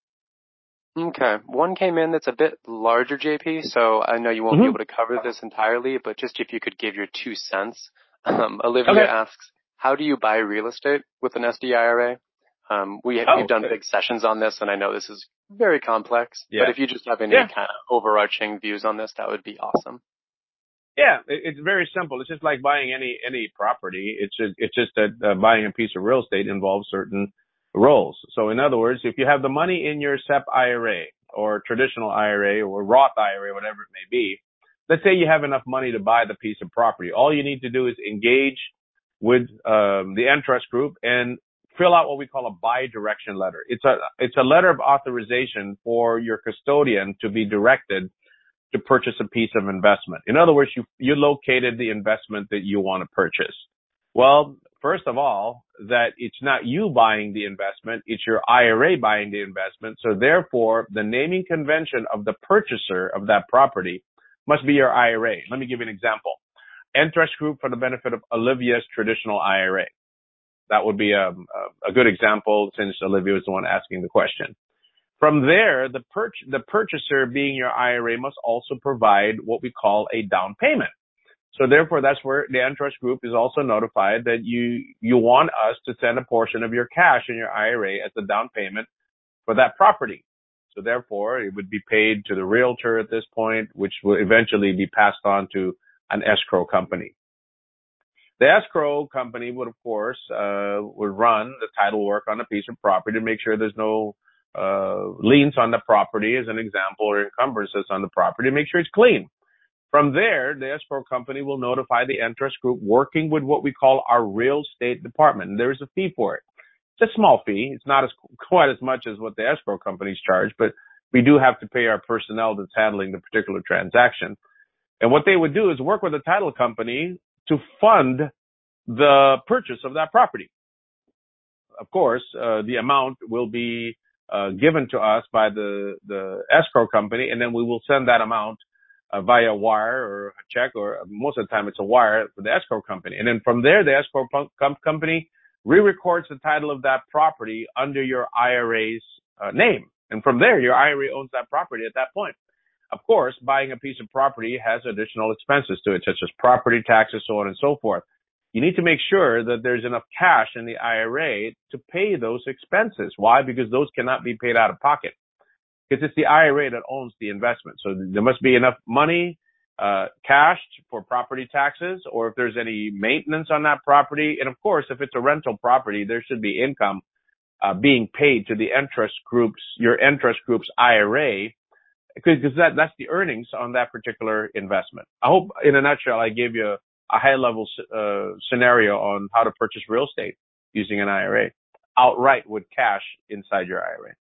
Okay. One came in that's a bit larger, JP, so I know you won't be able to cover this entirely, but just if you could give your 2 cents. Olivia asks, how do you buy real estate with an SDIRA? We've done big sessions on this, and I know this is very complex, but if you just have any kind of overarching views on this, that would be awesome. Yeah, it's very simple. It's just like buying any property. It's just that buying a piece of real estate involves certain roles. So in other words, if you have the money in your SEP IRA or traditional IRA or Roth IRA, whatever it may be, let's say you have enough money to buy the piece of property. All you need to do is engage with the Entrust Group and fill out what we call a buy direction letter. It's a letter of authorization for your custodian to be directed to purchase a piece of investment. In other words, you located the investment that you want to purchase. Well, first of all, that it's not you buying the investment, it's your IRA buying the investment. So therefore, the naming convention of the purchaser of that property must be your IRA. Let me give you an example. Entrust Group for the benefit of Olivia's traditional IRA. That would be a good example, since Olivia was the one asking the question. From there, the purchaser, being your IRA, must also provide what we call a down payment. So therefore, that's where the Entrust Group is also notified that you want us to send a portion of your cash in your IRA as the down payment for that property. So therefore, it would be paid to the realtor at this point, which will eventually be passed on to an escrow company. The escrow company would, of course, would run the title work on a piece of property to make sure there's no liens on the property, as an example, or encumbrances on the property, to make sure it's clean. From there, the escrow company will notify the Entrust Group, working with what we call our real estate department. And there is a fee for it. It's a small fee. It's not quite as much as what the escrow companies charge, but we do have to pay our personnel that's handling the particular transaction. And what they would do is work with the title company to fund the purchase of that property. Of course, the amount will be given to us by the escrow company, and then we will send that amount via wire or a check, or most of the time it's a wire for the escrow company. And then from there, the escrow company re-records the title of that property under your IRA's name. And from there, your IRA owns that property at that point. Of course, buying a piece of property has additional expenses to it, such as property taxes, so on and so forth. You need to make sure that there's enough cash in the IRA to pay those expenses. Why? Because those cannot be paid out of pocket. Because it's the IRA that owns the investment. So there must be enough money cashed for property taxes, or if there's any maintenance on that property. And of course, if it's a rental property, there should be income being paid to the your Entrust Group's IRA, because that's the earnings on that particular investment. I hope, in a nutshell, I gave you a high-level scenario on how to purchase real estate using an IRA outright with cash inside your IRA.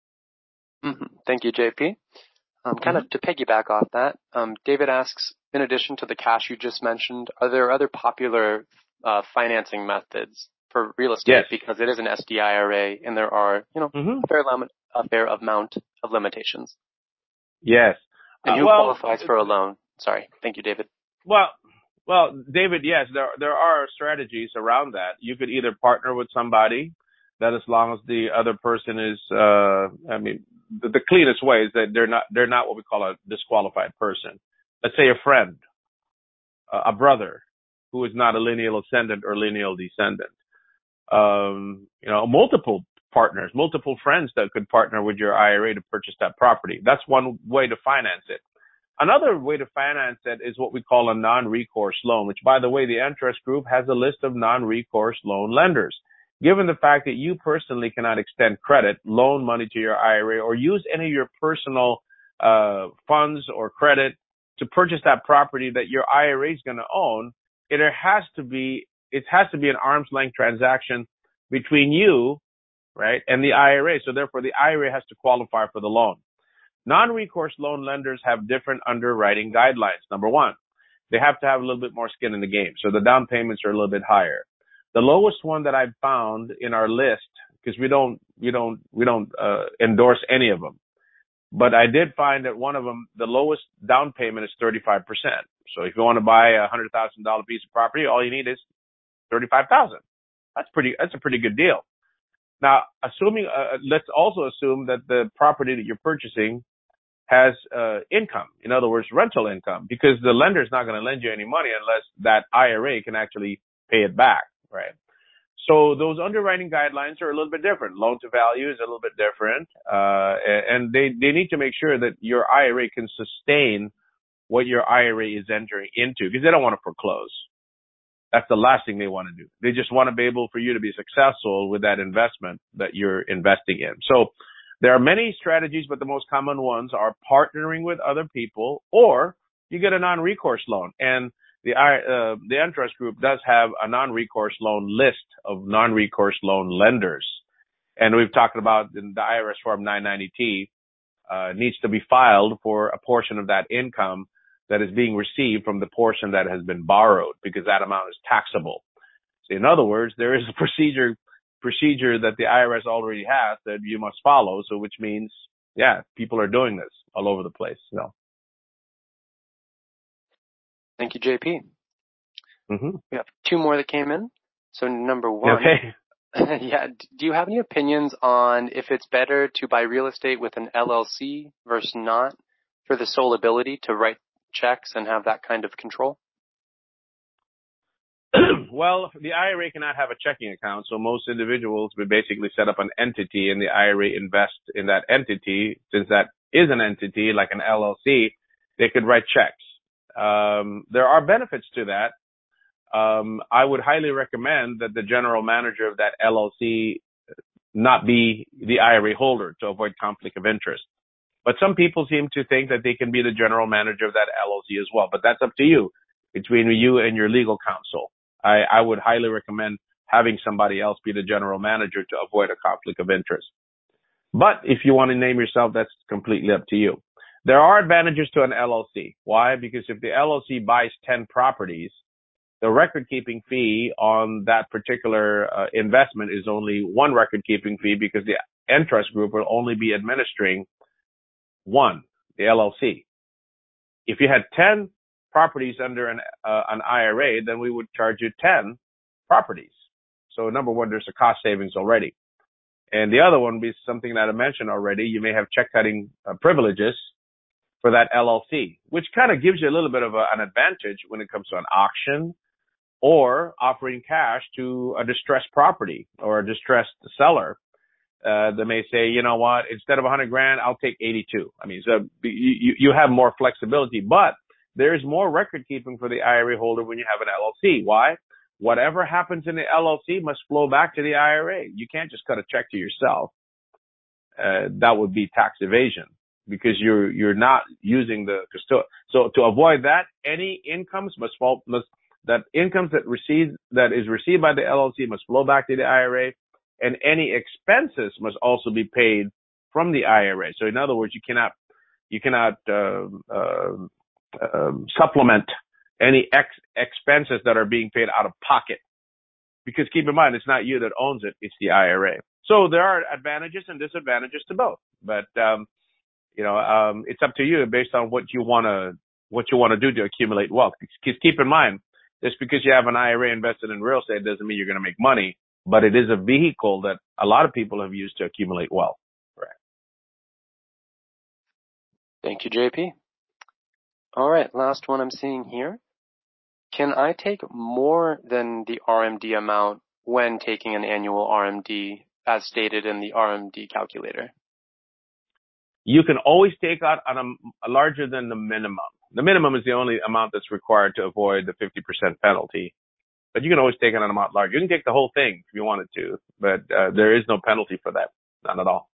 Thank you, JP. Kind of to piggyback off that, David asks, in addition to the cash you just mentioned, are there other popular financing methods for real estate? Yes. Because it is an SDIRA, and there are, a fair amount of limitations. Yes. And who qualifies for a loan? Sorry. Thank you, David. Well, David, yes, there are strategies around that. You could either partner with somebody that, as long as the other person is, the cleanest way is that they're not what we call a disqualified person. Let's say a friend, a brother who is not a lineal ascendant or lineal descendant. Multiple partners, multiple friends that could partner with your IRA to purchase that property. That's one way to finance it. Another way to finance it is what we call a non-recourse loan, which, by the way, the Entrust Group has a list of non-recourse loan lenders. Given the fact that you personally cannot extend credit, loan money to your IRA, or use any of your personal funds or credit to purchase that property that your IRA is going to own, it has to be an arm's length transaction between you, right, and the IRA. So therefore, the IRA has to qualify for the loan. Non-recourse loan lenders have different underwriting guidelines. Number one, they have to have a little bit more skin in the game. So the down payments are a little bit higher. The lowest one that I've found in our list, because we don't endorse any of them, but I did find that one of them, the lowest down payment is 35%. So if you want to buy a $100,000 piece of property, all you need is $35,000. That's a pretty good deal. Now, let's also assume that the property that you're purchasing has income, in other words, rental income, because the lender is not going to lend you any money unless that IRA can actually pay it back, right? So those underwriting guidelines are a little bit different. Loan to value is a little bit different, and they need to make sure that your IRA can sustain what your IRA is entering into, because they don't want to foreclose. That's the last thing they want to do. They just want to be able for you to be successful with that investment that you're investing in. So there are many strategies, but the most common ones are partnering with other people, or you get a non-recourse loan. And the Entrust Group does have a non-recourse loan list of non-recourse loan lenders. And we've talked about in the IRS Form 990T needs to be filed for a portion of that income that is being received from the portion that has been borrowed, because that amount is taxable. So in other words, there is a procedure that the IRS already has that you must follow. So which means, yeah, people are doing this all over the place. So. Thank you, JP. Mm-hmm. We have two more that came in. So number one, okay. Yeah, do you have any opinions on if it's better to buy real estate with an LLC versus not, for the sole ability to write checks and have that kind of control? Well, the IRA cannot have a checking account, so most individuals would basically set up an entity, and the IRA invest in that entity. Since that is an entity, like an LLC, they could write checks. There are benefits to that. I would highly recommend that the general manager of that LLC not be the IRA holder to avoid conflict of interest. But some people seem to think that they can be the general manager of that LLC as well. But that's up to you, between you and your legal counsel. I would highly recommend having somebody else be the general manager to avoid a conflict of interest. But if you want to name yourself, that's completely up to you. There are advantages to an LLC. Why? Because if the LLC buys 10 properties, the record-keeping fee on that particular investment is only one record-keeping fee, because the Entrust Group will only be administering one, the LLC. If you had 10 properties under an IRA, then we would charge you 10 properties. So number one, there's a cost savings already. And the other one would be something that I mentioned already. You may have check-cutting privileges for that LLC, which kind of gives you a little bit of an advantage when it comes to an auction or offering cash to a distressed property or a distressed seller. They may say, you know what, instead of $100,000, I'll take 82. I mean, so you have more flexibility, but there's more record keeping for the IRA holder when you have an LLC. Why? Whatever happens in the LLC must flow back to the IRA. You can't just cut a check to yourself. That would be tax evasion, because you're not using the custodian. So to avoid that, any incomes that is received by the LLC must flow back to the IRA. And any expenses must also be paid from the IRA. So in other words, you cannot supplement any expenses that are being paid out of pocket. Because keep in mind, it's not you that owns it, it's the IRA. So there are advantages and disadvantages to both. But it's up to you based on what you want to do to accumulate wealth. Because keep in mind, just because you have an IRA invested in real estate doesn't mean you're going to make money. But it is a vehicle that a lot of people have used to accumulate wealth. Right. Thank you, JP. All right, last one I'm seeing here. Can I take more than the RMD amount when taking an annual RMD as stated in the RMD calculator? You can always take out on a larger than the minimum. The minimum is the only amount that's required to avoid the 50% penalty. But you can always take it on an amount larger. You can take the whole thing if you wanted to, but there is no penalty for that. None at all.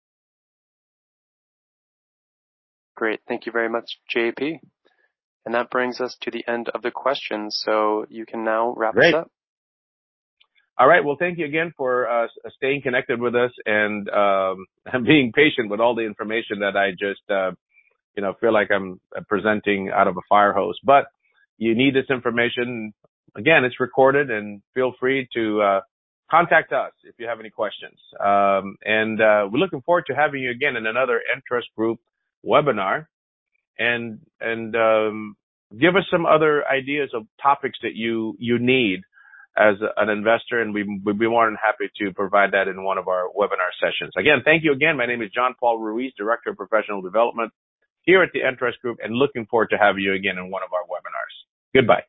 Great. Thank you very much, JP. And that brings us to the end of the questions. So you can now wrap us up. All right. Well, thank you again for staying connected with us and being patient with all the information that I just, feel like I'm presenting out of a fire hose. But you need this information. Again, it's recorded, and feel free to contact us if you have any questions. And we're looking forward to having you again in another Entrust Group webinar. And give us some other ideas of topics that you need as an investor, and we'd be more than happy to provide that in one of our webinar sessions. Again, thank you again. My name is John Paul Ruiz, Director of Professional Development here at the Entrust Group, and looking forward to having you again in one of our webinars. Goodbye.